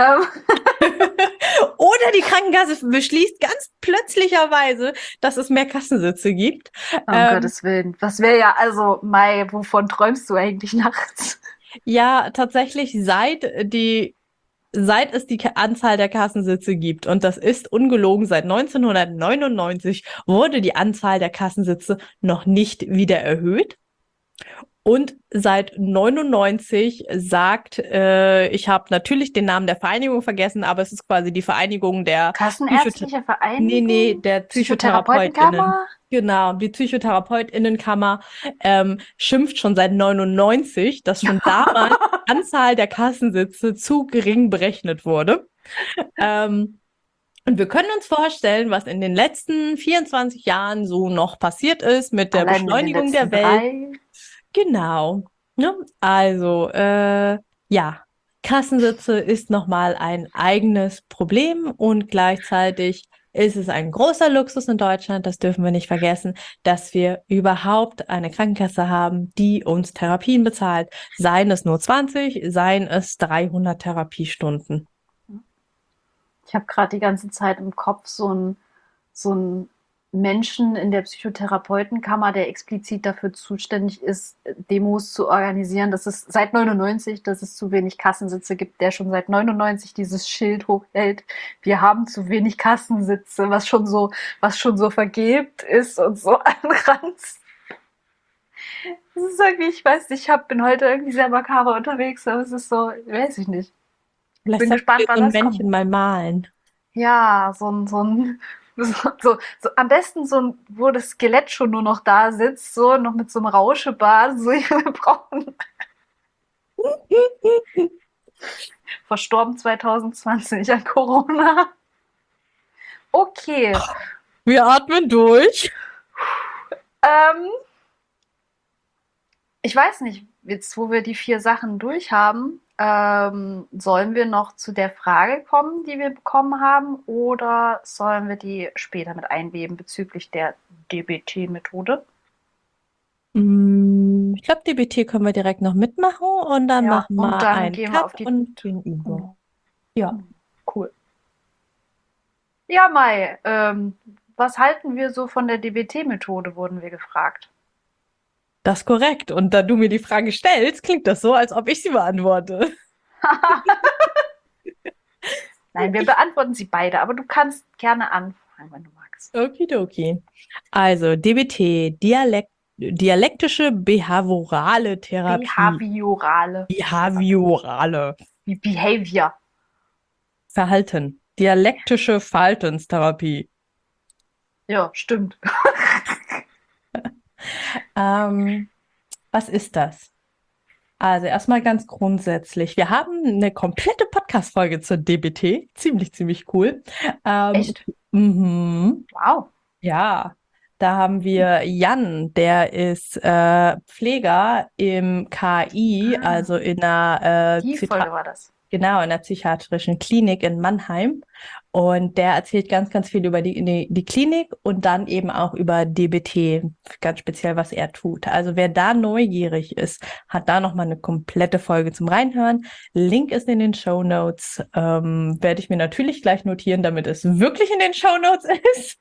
Oder die Krankenkasse beschließt ganz plötzlicherweise, dass es mehr Kassensitze gibt. Um Gottes Willen. Was wäre ja, also, Mai, wovon träumst du eigentlich nachts? Ja, tatsächlich, seit es die Anzahl der Kassensitze gibt, und das ist ungelogen, seit 1999 wurde die Anzahl der Kassensitze noch nicht wieder erhöht. Und seit 99 sagt, ich habe natürlich den Namen der Vereinigung vergessen, aber es ist quasi die Vereinigung der Kassenärztliche Vereinigung? Nee, der PsychotherapeutInnen. Genau, die PsychotherapeutInnenkammer schimpft schon seit 99, dass schon damals die Anzahl der Kassensitze zu gering berechnet wurde. Und wir können uns vorstellen, was in den letzten 24 Jahren so noch passiert ist mit der Beschleunigung der Welt. Genau. Ne? Also, ja, Kassensitze ist nochmal ein eigenes Problem und gleichzeitig ist es ein großer Luxus in Deutschland, das dürfen wir nicht vergessen, dass wir überhaupt eine Krankenkasse haben, die uns Therapien bezahlt. Seien es nur 20, seien es 300 Therapiestunden. Ich habe gerade die ganze Zeit im Kopf so einen Menschen in der Psychotherapeutenkammer, der explizit dafür zuständig ist, Demos zu organisieren. Das ist seit 99, dass es zu wenig Kassensitze gibt, der schon seit 99 dieses Schild hochhält. Wir haben zu wenig Kassensitze, was schon so vergilbt ist und so anranzt. Das ist irgendwie, ich weiß nicht, bin heute irgendwie sehr makaber unterwegs, aber es ist so, weiß ich nicht. Vielleicht Bin gespannt, so wann ein das Männchen kommt. mal malen. Ja, so am besten so ein, wo das Skelett schon nur noch da sitzt, so noch mit so einem Rauschebart, so wir brauchen. Verstorben 2020 an Corona. Okay. Wir atmen durch. Ich weiß nicht, jetzt wo wir die 4 Sachen durch haben, sollen wir noch zu der Frage kommen, die wir bekommen haben, oder sollen wir die später mit einweben bezüglich der DBT-Methode? Ich glaube, DBT können wir direkt noch mitmachen und dann Ja, machen und wir dann einen gehen wir Cut auf die. und gehen über. Ja. Cool. Ja, Mai, was halten wir so von der DBT-Methode, wurden wir gefragt. Das ist korrekt. Und da du mir die Frage stellst, klingt das so, als ob ich sie beantworte. Nein, wir beantworten sie beide, aber du kannst gerne anfangen, wenn du magst. Okidoki. Also DBT, dialektische behaviorale Therapie. Behaviorale. Behaviorale. Wie Behavior. Verhalten. Dialektische Verhaltenstherapie. Ja, stimmt. Was ist das? Also erstmal ganz grundsätzlich. Wir haben eine komplette Podcast-Folge zur DBT. Ziemlich cool. Echt? Wow. Ja, da haben wir Jan, der ist Pfleger im KI, also in einer Die Folge war das. Genau, in der psychiatrischen Klinik in Mannheim. Und der erzählt ganz viel über die Klinik und dann eben auch über DBT, ganz speziell, was er tut. Also wer da neugierig ist, hat da nochmal eine komplette Folge zum Reinhören. Link ist in den Shownotes. Werde ich mir natürlich gleich notieren, damit es wirklich in den Shownotes ist.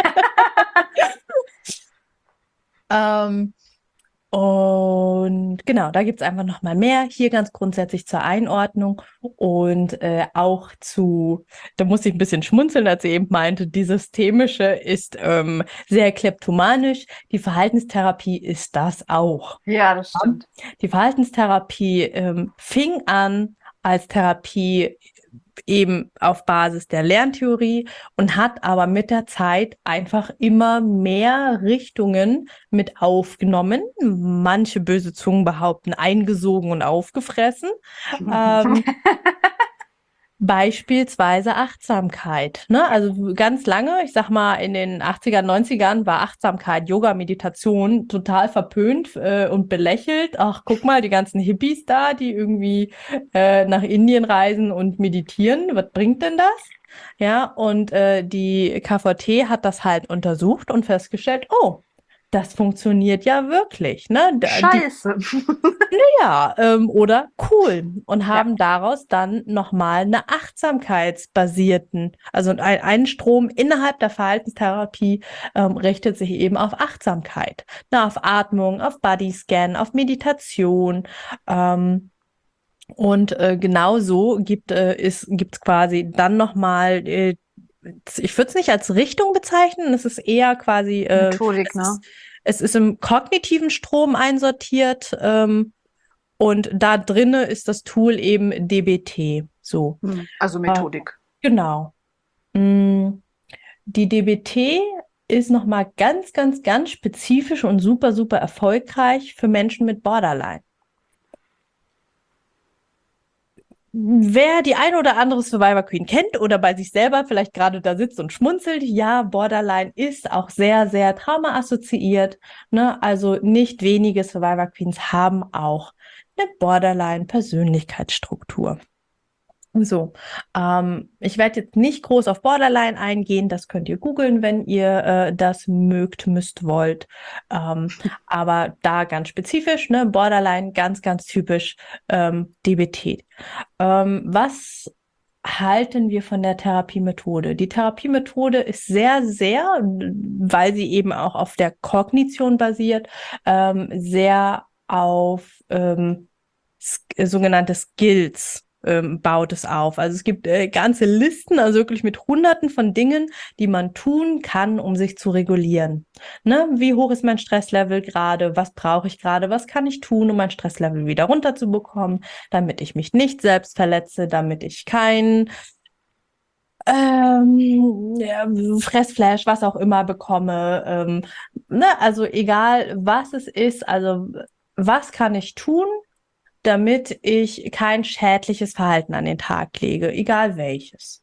Und genau, da gibt es einfach nochmal mehr. Hier ganz grundsätzlich zur Einordnung und auch da musste ich ein bisschen schmunzeln, als sie eben meinte, die systemische ist sehr kleptomanisch. Die Verhaltenstherapie ist das auch. Ja, das stimmt. Die Verhaltenstherapie fing an als Therapie eben auf Basis der Lerntheorie und hat aber mit der Zeit einfach immer mehr Richtungen mit aufgenommen. Manche böse Zungen behaupten, eingesogen und aufgefressen. Beispielsweise Achtsamkeit. Ne? Also ganz lange, ich sag mal, in den 80er, 90ern war Achtsamkeit, Yoga, Meditation total verpönt und belächelt. Ach, guck mal, die ganzen Hippies da, die irgendwie nach Indien reisen und meditieren. Was bringt denn das? Ja, und die KVT hat das halt untersucht und festgestellt, oh, das funktioniert ja wirklich. Ne? Scheiße. Ja, oder cool und haben daraus dann nochmal eine achtsamkeitsbasierten, also ein Strom innerhalb der Verhaltenstherapie richtet sich eben auf Achtsamkeit, auf Atmung, auf Bodyscan, auf Meditation. Und genau so gibt's quasi dann nochmal, ich würde es nicht als Richtung bezeichnen, es ist eher quasi Methodik, ne? Es ist im kognitiven Strom einsortiert. Und da drinne ist das Tool eben DBT. So. Also Methodik. Genau. Die DBT ist nochmal ganz spezifisch und super erfolgreich für Menschen mit Borderline. Wer die eine oder andere Survivor Queen kennt oder bei sich selber vielleicht gerade da sitzt und schmunzelt, ja, Borderline ist auch sehr traumaassoziiert. Ne? Also nicht wenige Survivor Queens haben auch eine Borderline-Persönlichkeitsstruktur. So, ich werde jetzt nicht groß auf Borderline eingehen, das könnt ihr googeln, wenn ihr das mögt, müsst, wollt. Aber da ganz spezifisch, ne, Borderline, ganz typisch DBT. Was halten wir von der Therapiemethode? Die Therapiemethode ist sehr, weil sie eben auch auf der Kognition basiert, sehr auf sogenannte Skills baut es auf. Also es gibt ganze Listen, also wirklich mit Hunderten von Dingen, die man tun kann, um sich zu regulieren. Ne? Wie hoch ist mein Stresslevel gerade? Was brauche ich gerade? Was kann ich tun, um mein Stresslevel wieder runterzubekommen, damit ich mich nicht selbst verletze, damit ich kein Fressflash, was auch immer bekomme. Ne? Also egal, was es ist, also was kann ich tun, damit ich kein schädliches Verhalten an den Tag lege, egal welches.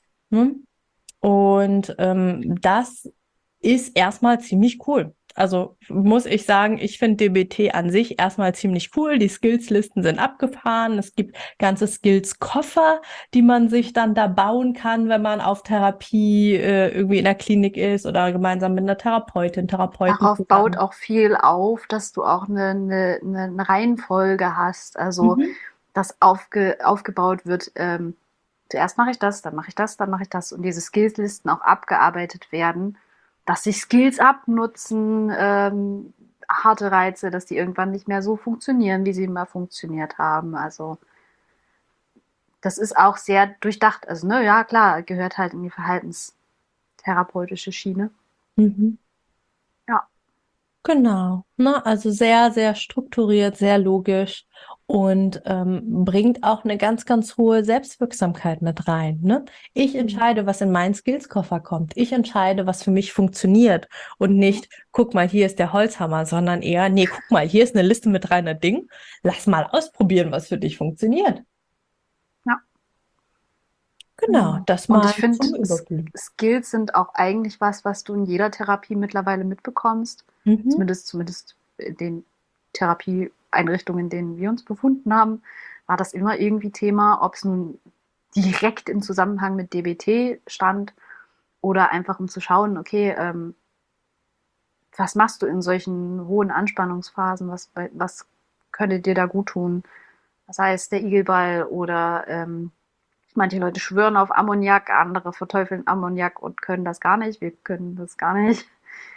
Und das ist erstmal ziemlich cool. Also muss ich sagen, ich finde DBT an sich erstmal ziemlich cool. Die Skillslisten sind abgefahren. Es gibt ganze Skills-Koffer, die man sich dann da bauen kann, wenn man auf Therapie irgendwie in der Klinik ist oder gemeinsam mit einer Therapeuten. Darauf baut auch viel auf, dass du auch eine Reihenfolge hast. Also dass aufgebaut wird, zuerst mache ich das, dann mache ich das, dann mache ich das und diese Skills-Listen auch abgearbeitet werden, dass sich Skills abnutzen, harte Reize, dass die irgendwann nicht mehr so funktionieren, wie sie mal funktioniert haben. Also das ist auch sehr durchdacht. Also, ne, ja, klar, gehört halt in die verhaltenstherapeutische Schiene. Mhm. Ja. Genau, ne? Also sehr, sehr strukturiert, sehr logisch und bringt auch eine ganz, ganz hohe Selbstwirksamkeit mit rein, ne? Ich entscheide, was in meinen Skillskoffer kommt. Ich entscheide, was für mich funktioniert und nicht, guck mal, hier ist der Holzhammer, sondern eher, nee, guck mal, hier ist eine Liste mit 300 Dingen. Lass mal ausprobieren, was für dich funktioniert. Ja. Genau, das Und mal ich finde, zum Überblick. Skills sind auch eigentlich was du in jeder Therapie mittlerweile mitbekommst. Mhm. Zumindest in den Therapieeinrichtungen, in denen wir uns befunden haben, war das immer irgendwie Thema, ob es nun direkt im Zusammenhang mit DBT stand oder einfach um zu schauen, okay, was machst du in solchen hohen Anspannungsphasen, was könnte dir da gut tun? Das heißt, der Igelball oder manche Leute schwören auf Ammoniak, andere verteufeln Ammoniak und können das gar nicht. Wir können das gar nicht.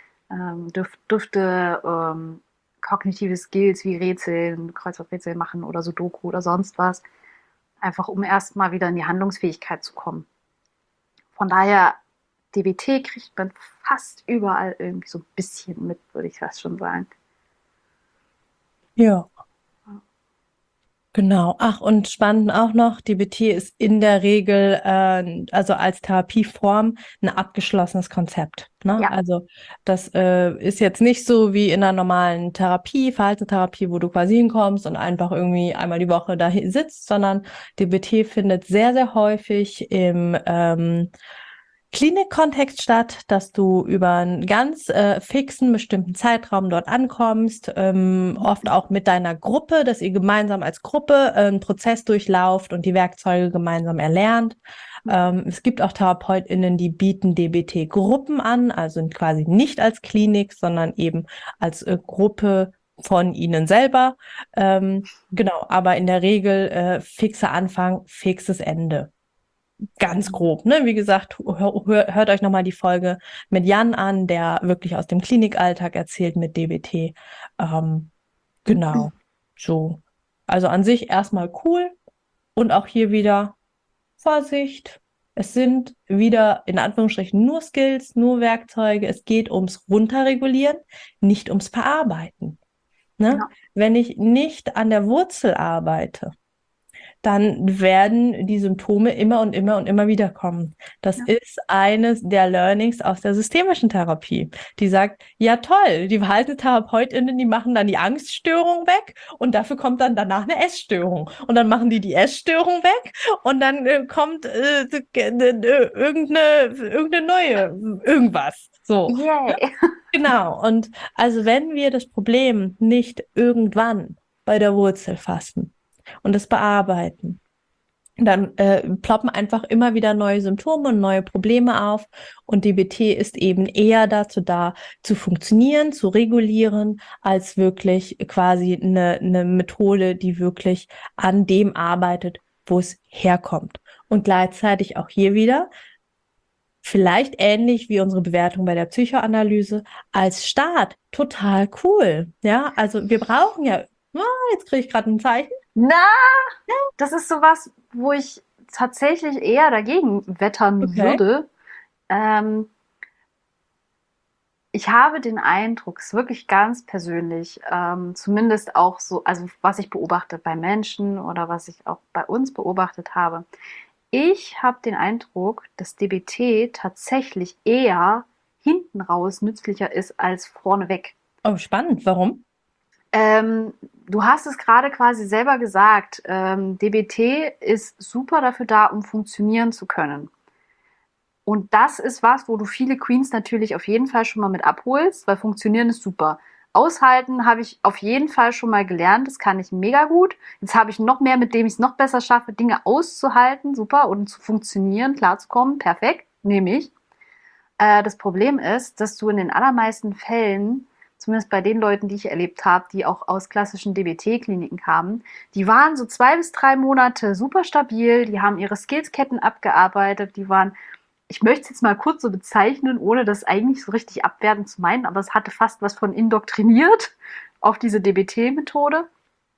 Düfte, kognitive Skills wie Rätseln, Kreuzworträtsel machen oder Sudoku oder sonst was. Einfach um erstmal wieder in die Handlungsfähigkeit zu kommen. Von daher, DBT kriegt man fast überall irgendwie so ein bisschen mit, würde ich fast schon sagen. Ja. Genau. Ach, und spannend auch noch, DBT ist in der Regel, also als Therapieform, ein abgeschlossenes Konzept. Ne? Ja. Also das ist jetzt nicht so wie in einer normalen Therapie, Verhaltenstherapie, wo du quasi hinkommst und einfach irgendwie einmal die Woche da sitzt, sondern DBT findet sehr, sehr häufig im Klinikkontext statt, dass du über einen ganz fixen, bestimmten Zeitraum dort ankommst, oft auch mit deiner Gruppe, dass ihr gemeinsam als Gruppe einen Prozess durchlauft und die Werkzeuge gemeinsam erlernt. Es gibt auch TherapeutInnen, die bieten DBT-Gruppen an, also quasi nicht als Klinik, sondern eben als Gruppe von ihnen selber. Genau, aber in der Regel fixer Anfang, fixes Ende. Ganz grob, ne? Wie gesagt, hört euch nochmal die Folge mit Jan an, der wirklich aus dem Klinikalltag erzählt mit DBT. Genau, so. Also an sich erstmal cool und auch hier wieder Vorsicht. Es sind wieder in Anführungsstrichen nur Skills, nur Werkzeuge. Es geht ums Runterregulieren, nicht ums Verarbeiten. Ne? Ja. Wenn ich nicht an der Wurzel arbeite, dann werden die Symptome immer und immer und immer wieder kommen. Das ist eines der Learnings aus der systemischen Therapie. Die sagt, ja toll, die VerhaltenstherapeutInnen, die machen dann die Angststörung weg und dafür kommt dann danach eine Essstörung. Und dann machen die Essstörung weg und dann kommt irgendeine neue, irgendwas. So. Yay. Genau. Und also wenn wir das Problem nicht irgendwann bei der Wurzel fassen, und das bearbeiten. Dann ploppen einfach immer wieder neue Symptome und neue Probleme auf. Und DBT ist eben eher dazu da, zu funktionieren, zu regulieren, als wirklich quasi eine Methode, die wirklich an dem arbeitet, wo es herkommt. Und gleichzeitig auch hier wieder, vielleicht ähnlich wie unsere Bewertung bei der Psychoanalyse, als Start total cool. Ja, also wir brauchen ja, jetzt kriege ich gerade ein Zeichen. Na, das ist sowas, wo ich tatsächlich eher dagegen wettern würde. Ich habe den Eindruck, es ist wirklich ganz persönlich, zumindest auch so, also was ich beobachte bei Menschen oder was ich auch bei uns beobachtet habe. Ich habe den Eindruck, dass DBT tatsächlich eher hinten raus nützlicher ist als vorneweg. Oh, spannend. Warum? Du hast es gerade quasi selber gesagt. DBT ist super dafür da, um funktionieren zu können. Und das ist was, wo du viele Queens natürlich auf jeden Fall schon mal mit abholst, weil funktionieren ist super. Aushalten habe ich auf jeden Fall schon mal gelernt. Das kann ich mega gut. Jetzt habe ich noch mehr, mit dem ich es noch besser schaffe, Dinge auszuhalten, super, und zu funktionieren, klarzukommen. Perfekt, nehme ich. Das Problem ist, dass du in den allermeisten Fällen zumindest bei den Leuten, die ich erlebt habe, die auch aus klassischen DBT-Kliniken kamen, die waren so 2 bis 3 Monate super stabil, die haben ihre Skillsketten abgearbeitet, die waren, ich möchte es jetzt mal kurz so bezeichnen, ohne das eigentlich so richtig abwertend zu meinen, aber es hatte fast was von indoktriniert auf diese DBT-Methode.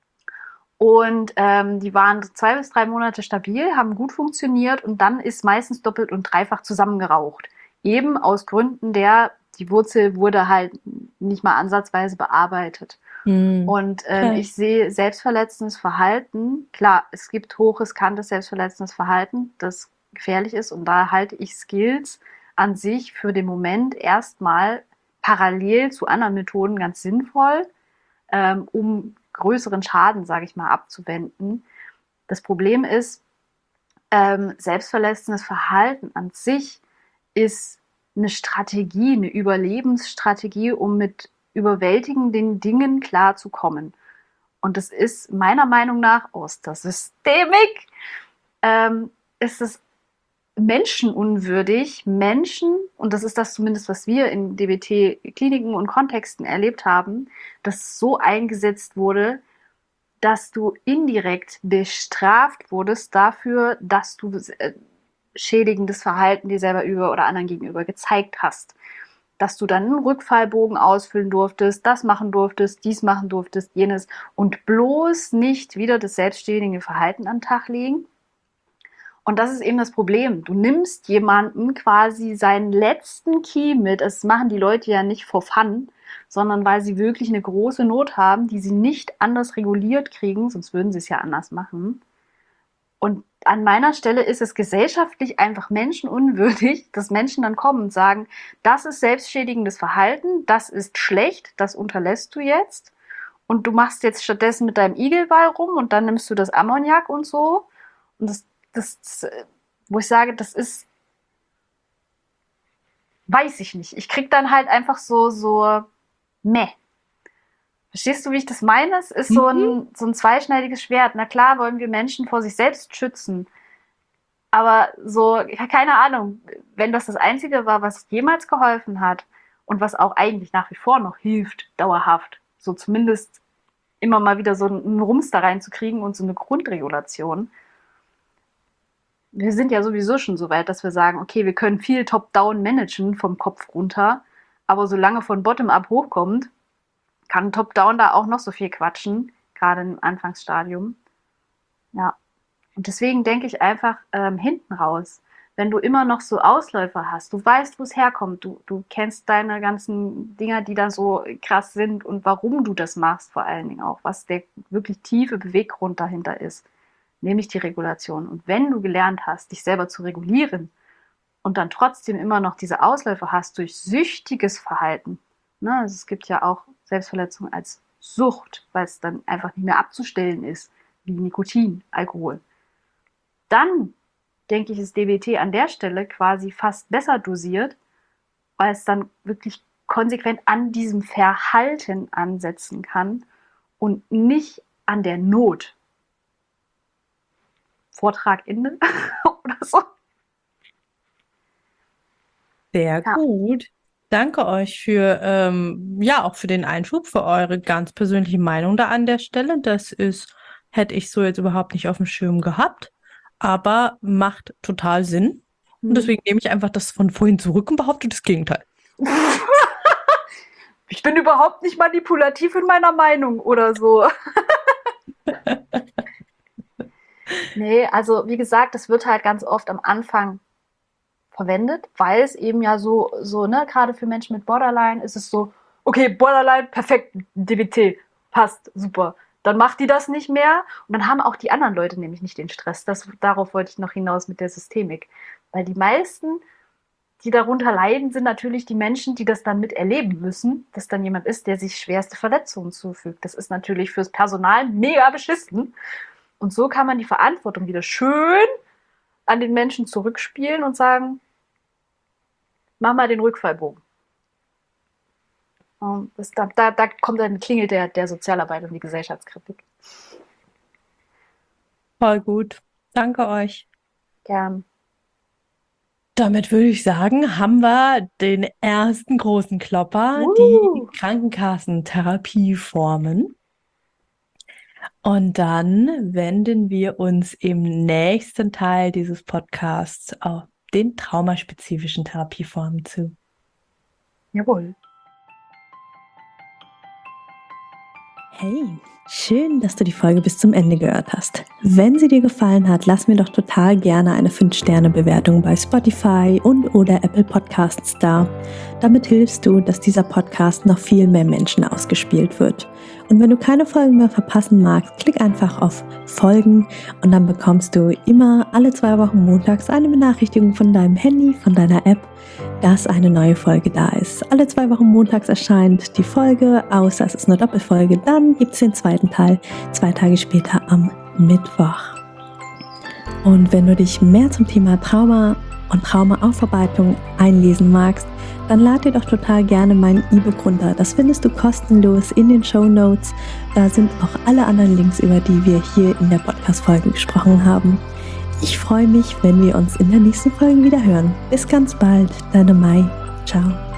Und die waren 2 bis 3 Monate stabil, haben gut funktioniert und dann ist meistens doppelt und dreifach zusammengeraucht. Eben aus Gründen die Wurzel wurde halt nicht mal ansatzweise bearbeitet. Und Okay. ich sehe selbstverletzendes Verhalten, klar, es gibt hochriskantes selbstverletzendes Verhalten, das gefährlich ist und da halte ich Skills an sich für den Moment erstmal parallel zu anderen Methoden ganz sinnvoll, um größeren Schaden, sage ich mal, abzuwenden. Das Problem ist, selbstverletzendes Verhalten an sich ist eine Strategie, eine Überlebensstrategie, um mit überwältigenden Dingen klarzukommen. Und das ist meiner Meinung nach aus der Systemik, ist es menschenunwürdig, Menschen, und das ist das zumindest, was wir in DBT-Kliniken und Kontexten erlebt haben, dass so eingesetzt wurde, dass du indirekt bestraft wurdest dafür, dass du schädigendes Verhalten dir selber oder anderen gegenüber gezeigt hast. Dass du dann einen Rückfallbogen ausfüllen durftest, das machen durftest, dies machen durftest, jenes und bloß nicht wieder das selbstständige Verhalten an den Tag legen. Und das ist eben das Problem. Du nimmst jemanden quasi seinen letzten Key mit. Das machen die Leute ja nicht for fun, sondern weil sie wirklich eine große Not haben, die sie nicht anders reguliert kriegen, sonst würden sie es ja anders machen. Und an meiner Stelle ist es gesellschaftlich einfach menschenunwürdig, dass Menschen dann kommen und sagen, das ist selbstschädigendes Verhalten, das ist schlecht, das unterlässt du jetzt. Und du machst jetzt stattdessen mit deinem Igelball rum und dann nimmst du das Ammoniak und so. Und wo ich sage, das ist, weiß ich nicht. Ich krieg dann halt einfach so, meh. Verstehst du, wie ich das meine? Es ist so ein zweischneidiges Schwert. Na klar wollen wir Menschen vor sich selbst schützen. Aber so, keine Ahnung, wenn das Einzige war, was jemals geholfen hat und was auch eigentlich nach wie vor noch hilft, dauerhaft, so zumindest immer mal wieder so einen Rums da reinzukriegen und so eine Grundregulation. Wir sind ja sowieso schon so weit, dass wir sagen, okay, wir können viel Top-Down managen vom Kopf runter, aber solange von Bottom-up hochkommt, kann Top-Down da auch noch so viel quatschen, gerade im Anfangsstadium. Ja. Und deswegen denke ich einfach hinten raus, wenn du immer noch so Ausläufer hast, du weißt, wo es herkommt, du kennst deine ganzen Dinger, die da so krass sind und warum du das machst, vor allen Dingen auch, was der wirklich tiefe Beweggrund dahinter ist, nämlich die Regulation. Und wenn du gelernt hast, dich selber zu regulieren und dann trotzdem immer noch diese Ausläufer hast durch süchtiges Verhalten, ne, also es gibt ja auch Selbstverletzung als Sucht, weil es dann einfach nicht mehr abzustellen ist, wie Nikotin, Alkohol. Dann, denke ich, ist DBT an der Stelle quasi fast besser dosiert, weil es dann wirklich konsequent an diesem Verhalten ansetzen kann und nicht an der Not. Vortrag Ende oder so. Sehr Ja. gut. Danke euch für, ja, auch für den Einschub, für eure ganz persönliche Meinung da an der Stelle. Hätte ich so jetzt überhaupt nicht auf dem Schirm gehabt, aber macht total Sinn. Und deswegen nehme ich einfach das von vorhin zurück und behaupte das Gegenteil. Ich bin überhaupt nicht manipulativ in meiner Meinung oder so. Nee, also wie gesagt, das wird halt ganz oft am Anfang verwendet, weil es eben ja so, ne, gerade für Menschen mit Borderline ist es so, okay, Borderline, perfekt, DBT, passt, super. Dann macht die das nicht mehr und dann haben auch die anderen Leute nämlich nicht den Stress. Darauf wollte ich noch hinaus mit der Systemik. Weil die meisten, die darunter leiden, sind natürlich die Menschen, die das dann miterleben müssen, dass dann jemand ist, der sich schwerste Verletzungen zufügt. Das ist natürlich fürs Personal mega beschissen. Und so kann man die Verantwortung wieder schön an den Menschen zurückspielen und sagen, mach mal den Rückfallbogen. Da kommt dann klingelt der Sozialarbeit und die Gesellschaftskritik. Voll gut. Danke euch. Gern. damit würde ich sagen, haben wir den ersten großen Klopper, die Krankenkassentherapieformen. Und dann wenden wir uns im nächsten Teil dieses Podcasts auf den traumaspezifischen Therapieformen zu. Jawohl. Hey, schön, dass du die Folge bis zum Ende gehört hast. Wenn sie dir gefallen hat, lass mir doch total gerne eine 5-Sterne-Bewertung bei Spotify und/oder Apple Podcasts da. Damit hilfst du, dass dieser Podcast noch viel mehr Menschen ausgespielt wird. Und wenn du keine Folgen mehr verpassen magst, klick einfach auf Folgen und dann bekommst du immer alle 2 Wochen montags eine Benachrichtigung von deinem Handy, von deiner App, dass eine neue Folge da ist. Alle 2 Wochen montags erscheint die Folge, außer es ist eine Doppelfolge. Dann gibt es den zweiten Teil 2 Tage später am Mittwoch. Und wenn du dich mehr zum Thema Trauma und Traumaaufarbeitung einlesen magst, dann lad dir doch total gerne mein E-Book runter. Das findest du kostenlos in den Shownotes. Da sind auch alle anderen Links, über die wir hier in der Podcast-Folge gesprochen haben. Ich freue mich, wenn wir uns in der nächsten Folge wieder hören. Bis ganz bald, deine Mai. Ciao.